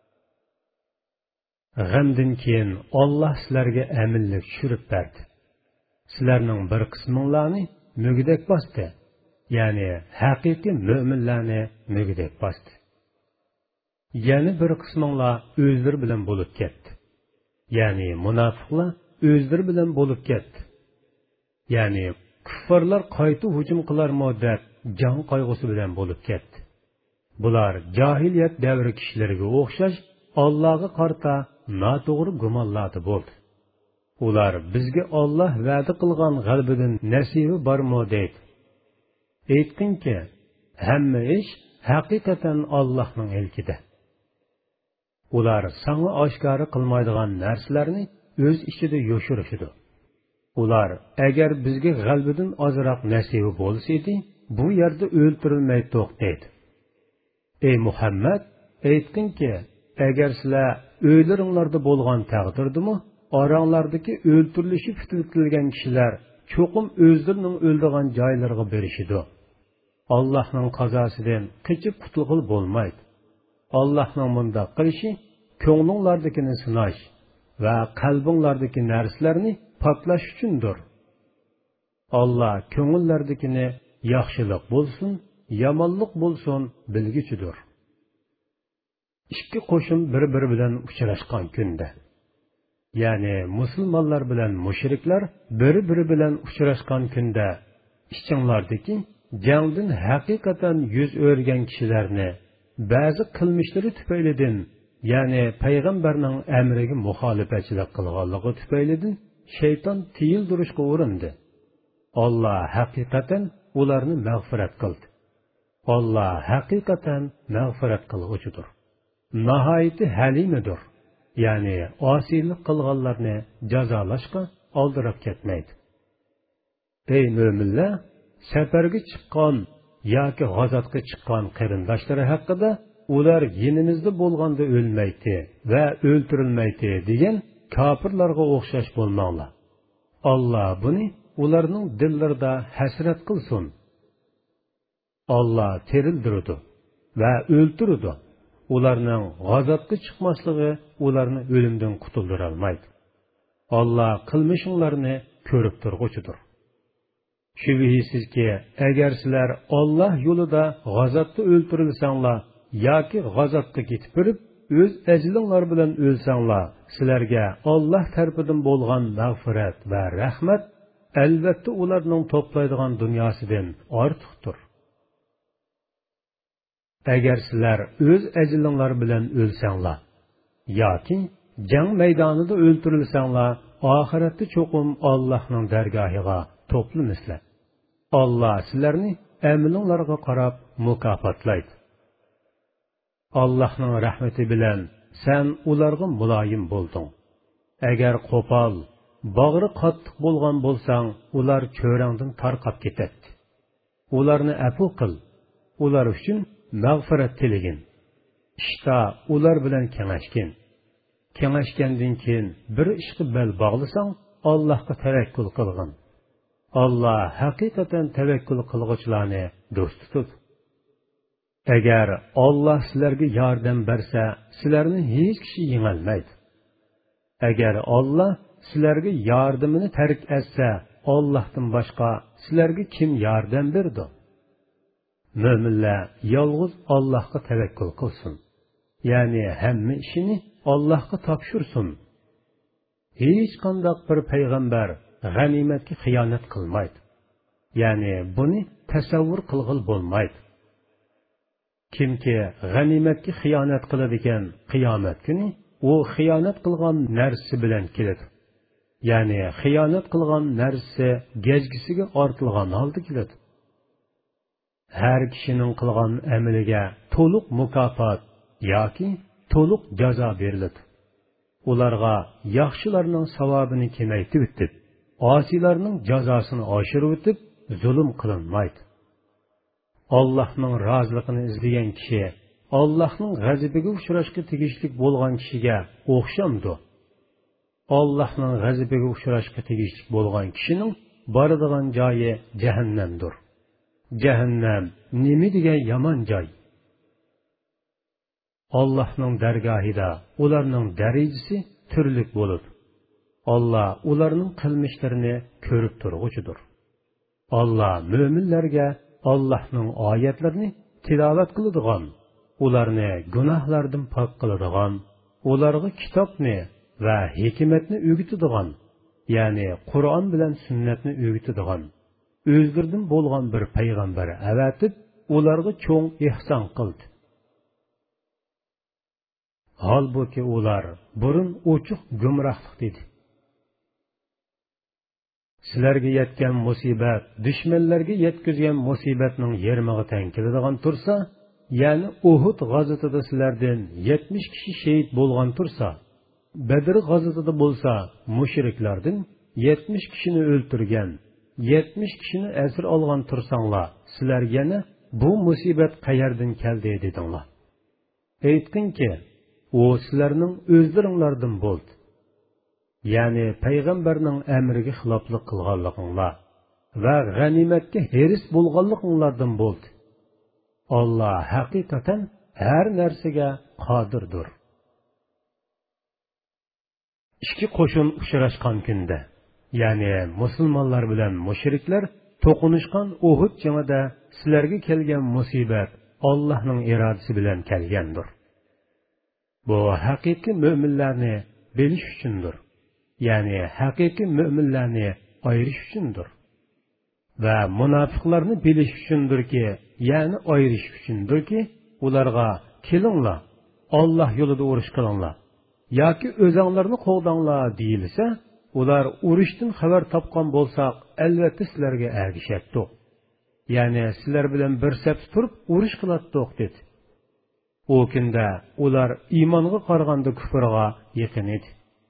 G'amdan keyin Alloh sizlarga aminlik tushirib berdi. Sizlarning bir qisminglarni mugdek bosdi. Ya'ni haqiqiy mo'minlarni mugdek bosdi. Yana bir qisminglar o'zlari bilan bo'lib ketdi. Ya'ni munofiqlar o'zlari bilan bo'lib ketdi. Ya'ni kuffarlar qayta hujum qilarmi deb jon qayg'usi bilan bo'lib ketdi. Bular jahiliyat davri kishilariga o'xshash Allohga qarta noto'g'ri gumonlarda bo'ldi. Ular bizga Alloh va'da qilgan g'albidan nasibi bormi deydi. Aytdingki, hamma ish haqiqatan Allohning ilkida. Ular sana oshkora qilmaydigan narsalarni o'z ichida yo'shirishdi. Ular agar bizga g'albidan ozroq nasibi bo'lsa edi, bu yerda o'ltirilmay to'xtaydi. Ey Muhammad, aytdingki, agar sizlar o'ylaringlarda bo'lgan taqdirdimi, oranglardagi o'ltirilishib tutilgan kishilar cho'qim o'zlarining o'ldigan joylariga berishidi. Allohning qazosidan qochib qutulg'il bo'lmaydi. Allohning bunda qilishi ko'nglinglardagini sinash va qalbinglardagi narsalarni poklash uchundir. Alloh ko'ngillardagini yaxshilik bo'lsin, yomonlik bo'lsin bilguchidir. Ikki qo'shin bir-biri bilan uchrashgan kunda, ya'ni musulmonlar bilan mushriklar bir-biri bilan uchrashgan kunda, ichinglardagi jangdan haqiqatan yuz o'rgan kishilarni ba'zi qilmishlari tufaylidan, ya'ni payg'ambarning amriga muxolifatchilik qilganligi tufaylidan shayton tiyildirishga urindi. Allah haqiqatan ularni mag'firat qildi. Allah haqiqatan mag'firat qilg'uchidir. Nihoyatda halimidir. Ya'ni osiylik qilganlarni jazolashga oldirib ketmaydi. Ey mo'minlar, safarga chiqqan yoki g'azotga chiqqan qarindoshlari haqida ular yinimizda bo'lganda o'lmaydi va o'ltirilmaydi degan kofirlarga o'xshash bo'lmanglar. Allah buni ularning dillarida hasrat qilsin. Allah tirildirdi va o'ltirdi. Ularning g'azotga chiqmasligi ularni o'limdan qutuldira olmaydi. Allah qilmishinglarni ko'rib turg'uchidir. Shubhisizki, agar sizlar Alloh yo'lida g'azotda o'ltirilsanglar yoki g'azotga ketib turib, o'z ajlinglar bilan o'lsanglar, sizlarga Alloh tarafidan bo'lgan mag'firat va rahmat albatta ularning to'playdigan dunyosidan ortiqdir. Agar sizlar o'z ajlinglar bilan o'lsanglar yoki jang maydonida o'ltirilsanglar, oxiratda cho'qim Allohning dargohiga to'planasizlar. Allah sizlarni amalinglarga qarab mukofotlaydi. Allohning rahmati bilan sen ularga muloyim bo'lding. Agar qo'pol, bag'ri qattiq bo'lgan bo'lsang, ular cho'rangdan tarqab ketadi. Ularni afu qil. Ular uchun mag'firat tilegin. Ishta ular bilan kengashgin. Kengashgandan keyin bir ishga bel bog'lasang, Allohga tavakkul qilgin. Allah haqiqatan tavakkul qilg'uvchilarni do'st tutadi. Agar Allah sizlarga yordam bersa, sizlarni hech kishi yengolmaydi. Agar Allah sizlarga yordamini tark etsa, Allohdan boshqa sizlarga kim yordam berdi? Mo'minlar yolg'iz Allohga tavakkul qilsin. Ya'ni hamma ishini Allohga topshirsin. Hech qanday bir payg'ambar g'animatga xiyonat qilmaydi. Ya'ni buni tasavvur qilg'il bo'lmaydi. Kimki g'animatga xiyonat qiladi ekan, qiyomat kuni u xiyonat qilgan narsa bilan keladi. Ya'ni xiyonat qilgan narsa gajgisiga ortilgan holda keladi. Har kishining qilgan amaliga to'liq mukofot yoki to'liq jazo beriladi. Ularga yaxshilarning savobini kamaytib o'tib, osiylarning jazosini oshirib o'tib, zulm qilinmaydi. Allohning roziligini izlagan kishi Allohning g'azabiga uchrashga tegishli bo'lgan kishiga o'xshamdi. Allohning g'azabiga uchrashga tegishli bo'lgan kishining boradigan joyi jahannamdir. Jahannam nima degan yomon joy. Allohning dargohida ularning darajasi turli bo'ladi. Allah ularning qilmishlarini ko'rib turg'uchidir. Allah mo'minlarga Allohning oyatlarini tilovat qiladigan, ularni gunohlardan pok qiladigan, ularga kitobni va hikmatni o'rgatadigan, ya'ni Qur'on bilan sunnatni o'rgatadigan, o'zlaridan bo'lgan bir payg'ambar avatib, ularga cho'ng ihson qildi. Halbuki ular burun ochiq gumrohlik dedi. Sizlarga yetgan musibat, dushmanlarga yetkazgan musibatning yermig'i teng keladigan tursa, ya'ni Uhud g'azotida sizlardan 70 kishi shahid bo'lgan tursa, Badr g'azotida bo'lsa, mushriklardan 70 kishini o'ltirgan, 70 kishini asir olgan tursanglar, sizlar yana bu musibat qayerdan keldi dedinglar. Aytdingki, u sizlarning o'zlaringlardan bo'ldi. Ya'ni payg'ambarning amriga xiloflik qilganliginglar va g'animatga heris bo'lganliginglardan bo'ldi. Allah haqiqatan har narsaga qodirdir. Ikki qo'shin uchrashgan kunda, ya'ni musulmonlar bilan mushriklar to'qinishgan Uhud jangida sizlarga kelgan musibat Allohning irodasi bilan kelgandir. Bu haqiqiy mo'minlarni bilish uchundir. Ya'ni haqiqiy mo'minlarni ayirish uchundir. Va munofiqlarni bilish uchundirki, ya'ni ayirish uchundirki, ularga kelinglar, Alloh yo'lida urush qilinglar yoki o'zinglarni qo'g'danglar deyilsa, ular urushdan xabar topgan bo'lsak, albatta sizlarga ergishaydi. Ya'ni sizlar bilan bir safda turib urush qilatdiq dedi. O kunda ular iymonga qaraganda kufrga yaqin edi.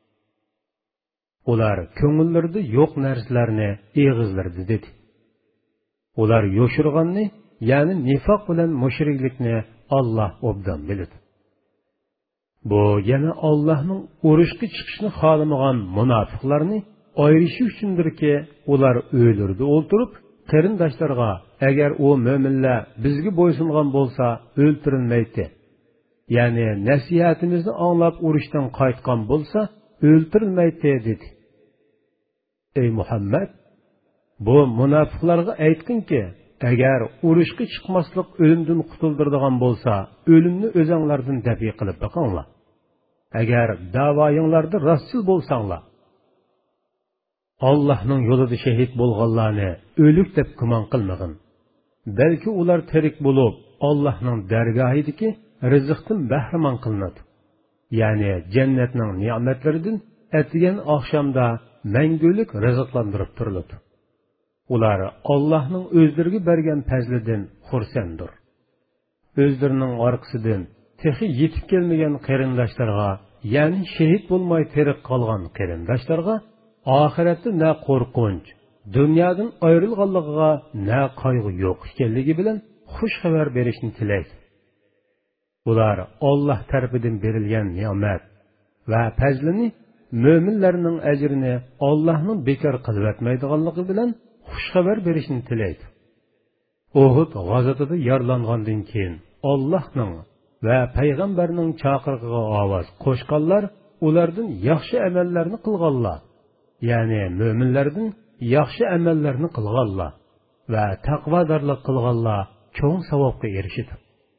Ular ko'ngillarida yo'q narsalarni eg'izlardi dedi. Ular yo'shirganni, ya'ni nifoq bilan mushriklikni Alloh obdan biladi. Bu yana Allohning urushga chiqishni xohlamagan munofiqlarni ayirishi uchundirki, ular o'ylarida o'ltirib, qarindoshlarga agar u mo'minlar bizga bo'ysungan bo'lsa, o'ltirilmaydi. Ya'ni nasihatimizni anglab urushdan qaytgan bo'lsa, o'ltirilmaydi dedi. Ey Muhammad, bu munofiqlarga aytqinki, agar urushga chiqmaslik o'limdan qutuldiradigan bo'lsa, o'limni o'zinglardan dafi qilib boqinglar. Agar da'voyinglarda rostchil bo'lsanglar, Allohning yo'lida shahid bo'lganlarni o'lik deb gumon qilmag'in. Balki ular tirik bo'lib, Allohning dargohidagi rizqdan bahramon qilinadi. Ya'ni jannatning ne'matlaridan atigan oqshomda mangulik rizqlantirib turiladi. Ular Allohning o'zlariga bergan fazlidan xursanddir. O'zlarining orqasidan texi yetib kelmagan qarindoshlarga, ya'ni shahid bo'lmay tirik qolgan qarindoshlarga oxiratda na qo'rqinch, dunyodan ayrilganligiga na qayg'u yo'q ekanligi bilan xush xabar berishni tilaydi. Ular Alloh tarafidan berilgan ne'mat va fazlini, mo'minlarning ajrini Allohning bekor qilib o'tmaydiganligi bilan xush xabar berishni tilaydi. Uhud g'azotida yaralangandan keyin Allohning va payg'ambarning chaqirig'iga ovoz qo'shganlar ulardan yaxshi amallarni qilganlar, ya'ni mo'minlardan yaxshi amallarni qilganlar va taqvodorlik qilganlar cho'ng savobga erishadi.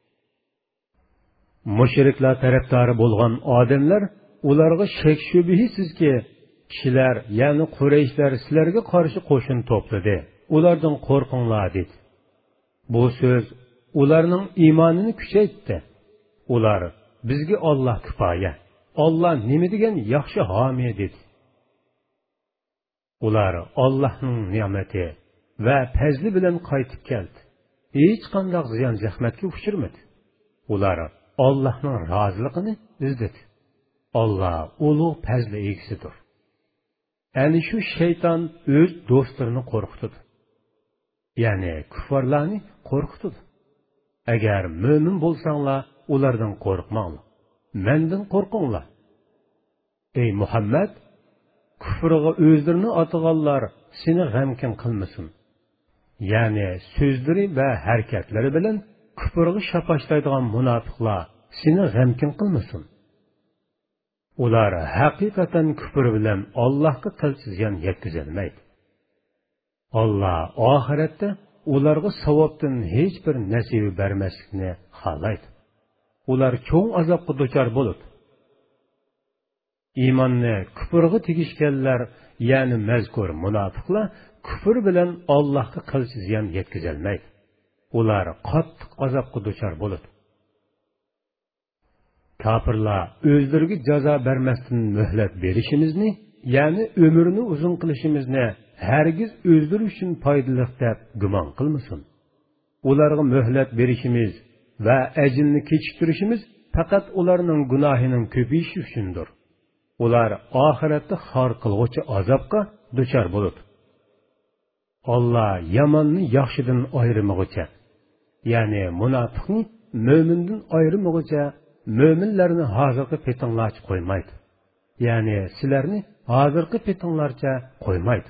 Mushriklar tarafdori bo'lgan odamlar ularga shak shubhisizki, kishilar, ya'ni Qurayshlar sizlarga qarshi qo'shin to'pladi, ulardan qo'rqinglar dedi. Bu so'z ularning iymonini kuchaytirdi. Ular bizga Alloh kifoya, Alloh nima degan yaxshi homiy dedi. Ular Allohning ne'mati va fazli bilan qaytib keldi. Hech qanday ziyon zahmatga uchirmadi. Ular Allohning roziligini izladi. Alloh ulug' fazli egasidir. Ya'ni shu shayton o'z do'stlarini qo'rqitdi. Ya'ni kuffarlarni qo'rqitdi. Agar mo'min bo'lsanglar, ulardan qo'rqmanglar. Mendan qo'rqinglar. Ey Muhammad, kufrga o'zlarini atganlar seni g'amkin qilmasin. Ya'ni so'zlari va harakatlari bilan kufrga shapashlaydigan munofiqlar seni g'amkin qilmasin. Ular haqiqatan kufr bilan Allohga qilchigan yetkazilmaydi. Alloh oxiratda ularga savobdan hech bir nasibi bermaslikni xohlaydi. Ular cho'ng azobga duchor bo'ladi. Iymonni kufrga tegishganlar, ya'ni mazkur munofiqlar kufr bilan Allohga qilchigan yetkazilmaydi. Ular qattiq azobga duchor bo'ladi. Kafirlar o'zlariga jazo bermasdan muhlat berishimizni, ya'ni umrini uzun qilishimizni hargiz o'zlari uchun foydali deb gumon qilmasin. Ularga muhlat berishimiz va ajrni kechiktirishimiz faqat ularning gunohining ko'payishi uchundir. Ular oxiratda xor qilg'uchi azobga duchor bo'ladi. Alloh yomonni yaxshidan ayirmoqcha, ya'ni munofiqni mo'mindan ayirmoqcha mo'minlarni hozirgi petinglarcha qo'ymaydi. Ya'ni sizlarni hozirgi petinglarcha qo'ymaydi.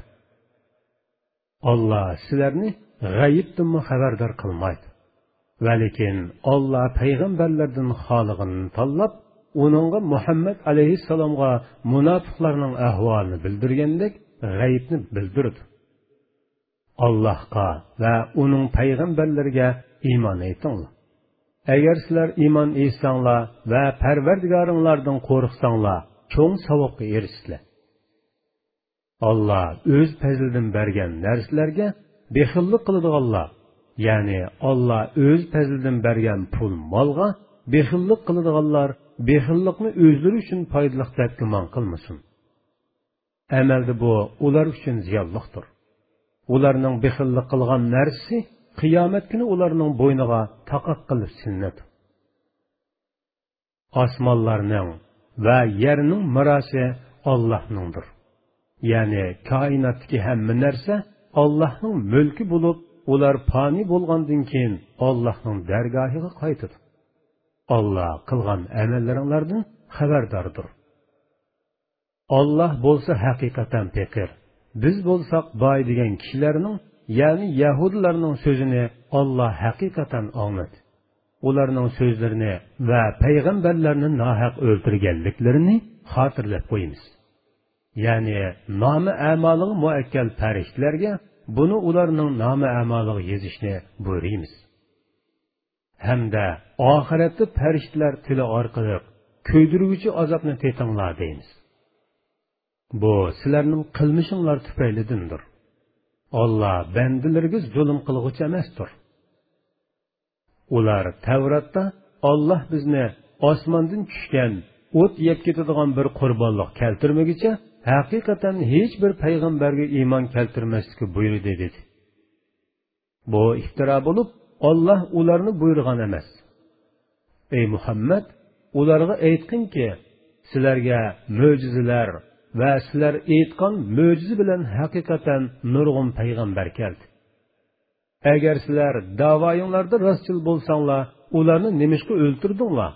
Alloh sizlarni g'ayibdan xabardor qilmaydi. Va lekin Alloh payg'ambarlardan xolig'ini tanlab, uningga Muhammad alayhissalomga munofiqlarning ahvolini bildirgandek g'ayibni bildirdi. Allohga va uning payg'ambarlariga iymon etinglar. Agar sizlar iymon etsanglar va Parvardigoringlardan qo'rqsanglar, cho'ng savobga erishsizlar. Alloh o'z fazlidan bergan narsalarga bexillik qiladiganlar, ya'ni Alloh o'z fazlidan bergan pul molga bexillik qiladiganlar bexillikni o'zlari uchun foydali deb gumon qilmasin. Amalda bu ular uchun ziyonliqdir. Ularning bexillik qilgan narsasi qiyomat kuni ularning bo'yniga taqoq qilib silinadi. Osmonlarning va yerning mirosi Allohningdir. Ya'ni koinotdagi hamma narsa Allohning mulki bo'lib, ular fani bo'lgandan keyin Allohning dargohiga qaytadi. Alloh qilgan amallaringlardan xabardordir. Alloh bo'lsa haqiqatan faqir. Biz bo'lsak boy degan kishilarning, ya'ni Yahudilarning so'zini Alloh haqiqatan angladi. Ularning so'zlarini va payg'ambarlarni nohaq o'ldirganliklarini xotirlab qo'yamiz. Ya'ni nomi amaliga muakkal farishtalarga buni ularning nomi amaliga yozishni buyuramiz. Hamda oxiratda farishtalar tili orqali ko'ydiruvchi azobni tetinglar deymiz. Bu sizlarning qilmishinglar tufaylidandir. Alloh bandalarga zulm qilg'uchi emasdir. Ular Tavratda Alloh bizni osmondan tushgan o't yeb ketadigan bir qurbonlik keltirmagicha haqiqatan hech bir payg'ambarga iymon keltirmaslikka buyurdi dedi. Bu iftiro bo'lib, Alloh ularni buyurgan emas. Ey Muhammad, ularga aytqinki, sizlarga mo'jizalar va sizlar aytgan mo'jiza bilan haqiqatan nurg'un payg'ambar keldi. Agar sizlar da'voyinglarda rostchil bo'lsanglar, ularni nemishqa o'ltirdinglar?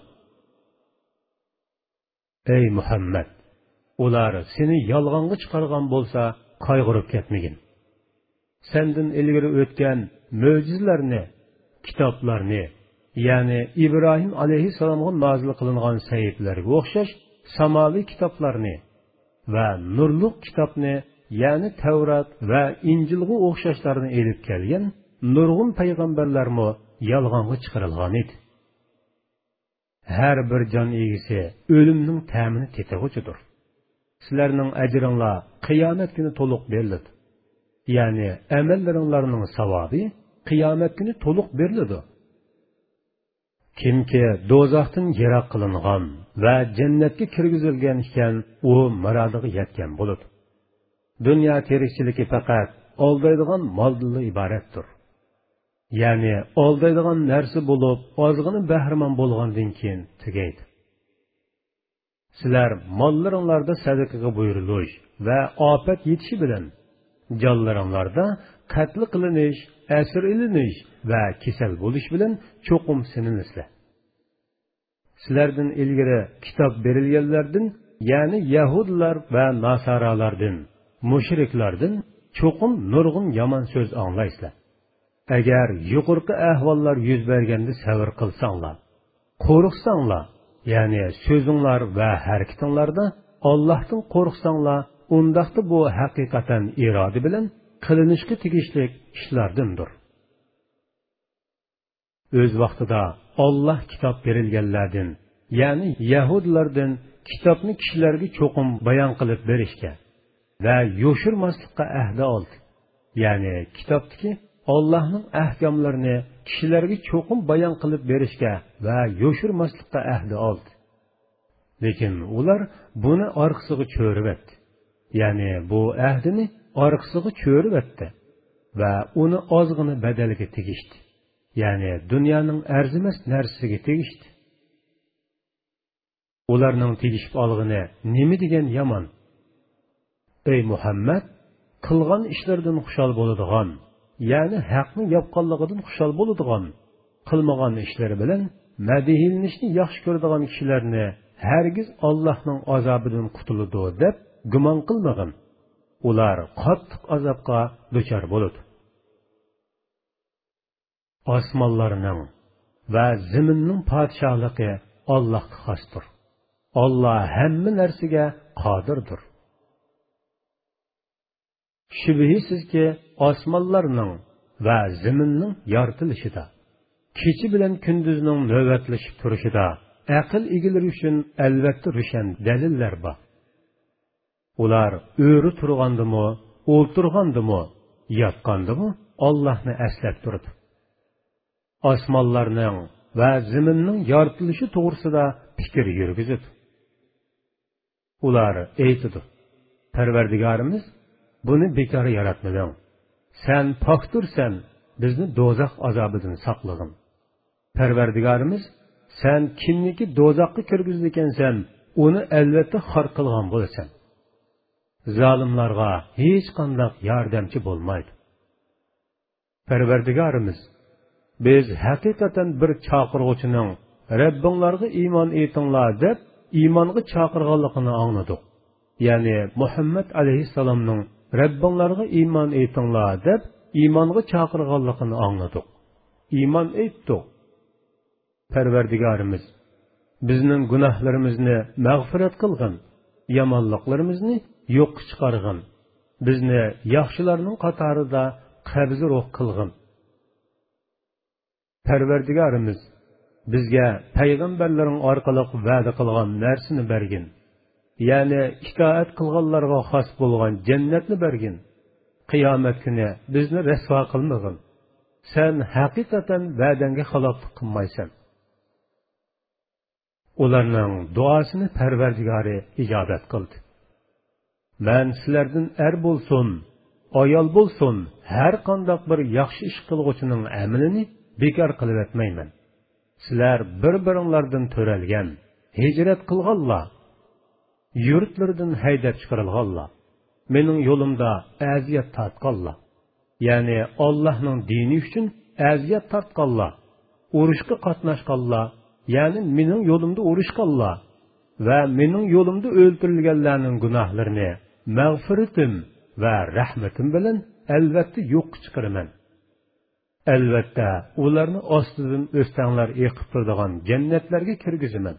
Ey Muhammad, ular seni yolg'onga chiqargan bo'lsa, qayg'urib ketmagin. Sendan ilgari o'tgan mo'jizalarni, kitoblarni, ya'ni İbrahim alayhissalomga nozil qilingan sahiflarga o'xshash samoviy kitoblarni va nurliq kitobni, ya'ni Tavrat va Injilga o'xshashlarni elib kelgan nurg'un payg'ambarlarmi yolg'onga chiqarilgan edi. Har bir jon egisi o'limning ta'mini tetag'uchidir. Sizlarning ajringlar qiyomat kuni to'liq beriladi. Ya'ni amallaringlarning savobi qiyomat kuni to'liq beriladi. Kimki do'zaxdan yiroq qilingan va jannatga kirgizilgan ekan, u murodiga yetgan bo'ladi. Dunyo tirikchiligi faqat aldaydigan moldan iboratdir. Ya'ni aldaydigan narsa bo'lib, ozg'ini bahramon bo'lgandan keyin tugaydi. Sizlar mollaringlarda sadaqaga buyurilish va ofat yetishi bilan jonlaringlarda qatl qilinish, asir ilinish va kasal bo'lish bilan cho'qim sinilisizlar. Sizlardan ilgari kitob berilganlardan, ya'ni Yahudilar va Nasaralardan, mushriklardan cho'qim nurg'un yomon so'z anglaysizlar. Agar yuqorqi ahvollar yuz berganda sabr qilsanglar, qo'rqsanglar, ya'ni so'zinglar va harakatinglarda Allohdan qo'rqsanglar, undaqda bu haqiqatan iroda bilan qilinishga tegishli ishlardandir. O'z vaqtida Alloh kitob berilganlardan, ya'ni Yahudilardan kitobni kishilarga cho'qim bayon qilib berishga va yo'shirmaslikqa ahd oldi. Ya'ni kitobdagi Allohning ahkomlarini kishilarga cho'qim bayon qilib berishga va yo'shirmaslikqa ahd oldi. Lekin ular buni orqasiga cho'ribatdi. Ya'ni bu ahdini orqasiga cho'ribatdi va uni ozg'ini badaliga tegishdi. Ya'ni dunyoning arzimas narsasiga tegishdi. Ularning tegishib olg'ini nima degan yomon? Ey Muhammad, qilgan ishlardan xushal bo'ladigan, ya'ni haqni yapqanligidan xushal bo'ladigan, qilmagan ishlari bilan madihilinishni yaxshi ko'radigan kishilarni hargiz Allohning azobidan qutuladi deb gumon qilmagin. Ular qattiq azobga duchor bo'ladi. Osmonlarning va zaminning podshohligi Allohga xosdir. Alloh hamma narsaga qodirdir. Shubhisizki, osmonlarning va zaminning yoritilishida, kecha bilan kunduzning navbatlashib turishida aql egalari uchun albatta ro'shan dalillar bor. Ular o'ri turgandimi, o'ltirgandimi, yotgandimi Allohni eslab turdi. Osmonlarning va zaminning yoritilishi to'g'risida fikr yurgizdi. Ular aytdi: Parvardigorimiz buni bekor yaratmading. Sen poktursan, bizni do'zax azobidan saqlag'in. Parvardigorimiz, sen kimniki do'zaxga kirgizdikansan, uni albatta xor qilgan bo'lasan. Zolimlarga hech qanday yordamchi bo'lmaydi. Parvardigorimiz, biz haqiqatan bir chaqiruvchining Rabbinglarga iymon etinglar deb iymonga chaqirganligini angladik. Ya'ni Muhammad alayhissalomning Rabbinglarga iymon etinglar deb iymonga chaqirganligini angladik. Iymon etdik. Parvardigorimiz, bizning gunohlarimizni mag'firat qilgin, yomonliklarimizni yo'qqa chiqargin, bizni yaxshilarning qatorida qabzi ruh qilgin. Parvardigorimiz, bizga payg'ambarlaring orqali va'da qilgan narsani bergin. Ya'ni itoat qilganlarga xos bo'lgan jannatni bergin. Qiyomat kuni bizni rasvo qilmag'in. Sen haqiqatan va'dangga xiloflik qilmaysan. Ularning duosini Parvardigori ijobat qildi. Men sizlardan bo'lsin, ayol bo'lsin, har qanday bir yaxshi ish qilguvchining amalini bekor qilib etmayman. Sizlar bir-biringlardan to'ralgan, hijrat qilganlar, yurtlardan haydab chiqarilganlar, mening yo'limda aziyat tortganlar, ya'ni Allohning dini uchun aziyat tortganlar, urushga qatnashganlar, ya'ni mening yo'limda urushganlar va mening yo'limda o'ldirilganlarning gunohlarini mag'firatim va rahmatim bilan albatta yo'q chiqaraman. Albatta ularni ostidan o'stanglar eqib turadigan jannatlarga kirgizaman.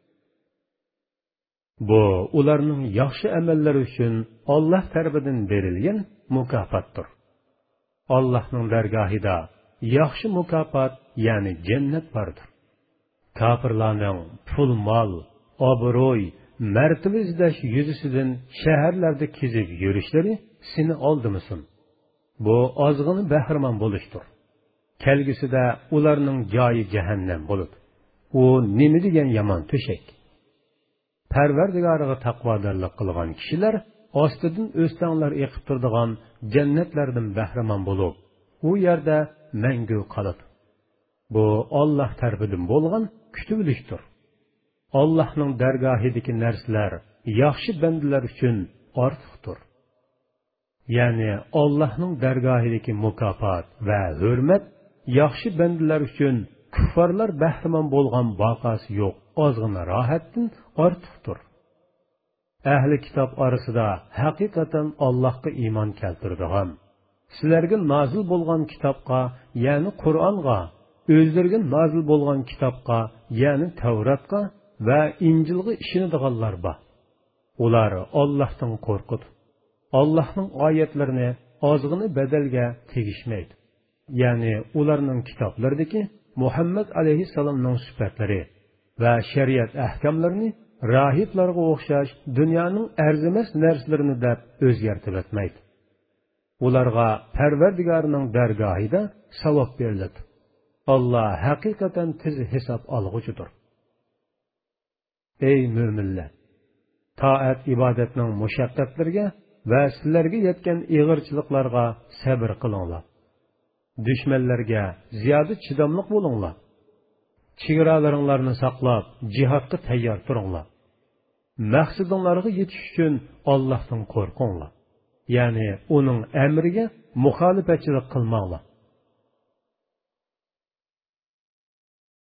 Bu ularning yaxshi amallari uchun Alloh tarafidan berilgan mukofotdir. Allohning dargohida yaxshi mukofot, ya'ni jannat bordir. Kafirlarning pul, mol, obro'y, martaba izlash yuzasidan shaharlarda kezib yurishlari seni oldimisin. Bu ozg'ini bahramon bo'lishdir. Kelgisida ularning joyi jahannam bo'ladi. U nima degan yomon to'shak. Parvardigoriga taqvodorlik qilgan kishilar ostidan o'stanglar eqib turadigan jannatlardan bahramon bo'lib, u yerda mangu qoladi. Bu Alloh tarafidan bo'lgan kutib-bilishdir. Allohning dargohidagi narsalar yaxshi bandalar uchun ortiqdir. Ya'ni Allohning dargohidagi mukofot va hurmat yaxshi bandalar uchun kuffarlar bahramon bo'lgan boqasi yo'q ozg'ina rohatdan ortiqdir. Ahli kitob orasida haqiqatan Allohga iymon keltiradigan, sizlarga nozil bo'lgan kitobga, ya'ni Qur'onga, o'zlariga nozil bo'lgan kitobga, ya'ni Tavratga va Injilga ishonadiganlar bor. Ular Allohdan qo'rqadi. Allohning oyatlarini ozg'ini badalga tegishmaydi. Ya'ni ularning kitoblaridagi Muhammad alayhissalomning sifatlari va shariat ahkomlarini rahiblarga o'xshash dunyoning arzimas narsalarini deb o'zgartirib etmaydi. Ularga Parvardigorning dargohida savob beriladi. Alloh haqiqatan tez hisob olg'uchidir. Ey mo'minlar, toat ibodatning mushaqqatlariga va sizlarga yetgan ig'irchiliklarga sabr qilinglar. Dushmanlarga ziyoda chidamliq bo'linglar. Chegaralaringlarni saqlab, jihodga tayyor turinglar. Maqsadinglarga yetish uchun Allohdan qo'rqinglar. Ya'ni uning amriga muxolifatchilik qilmanglar.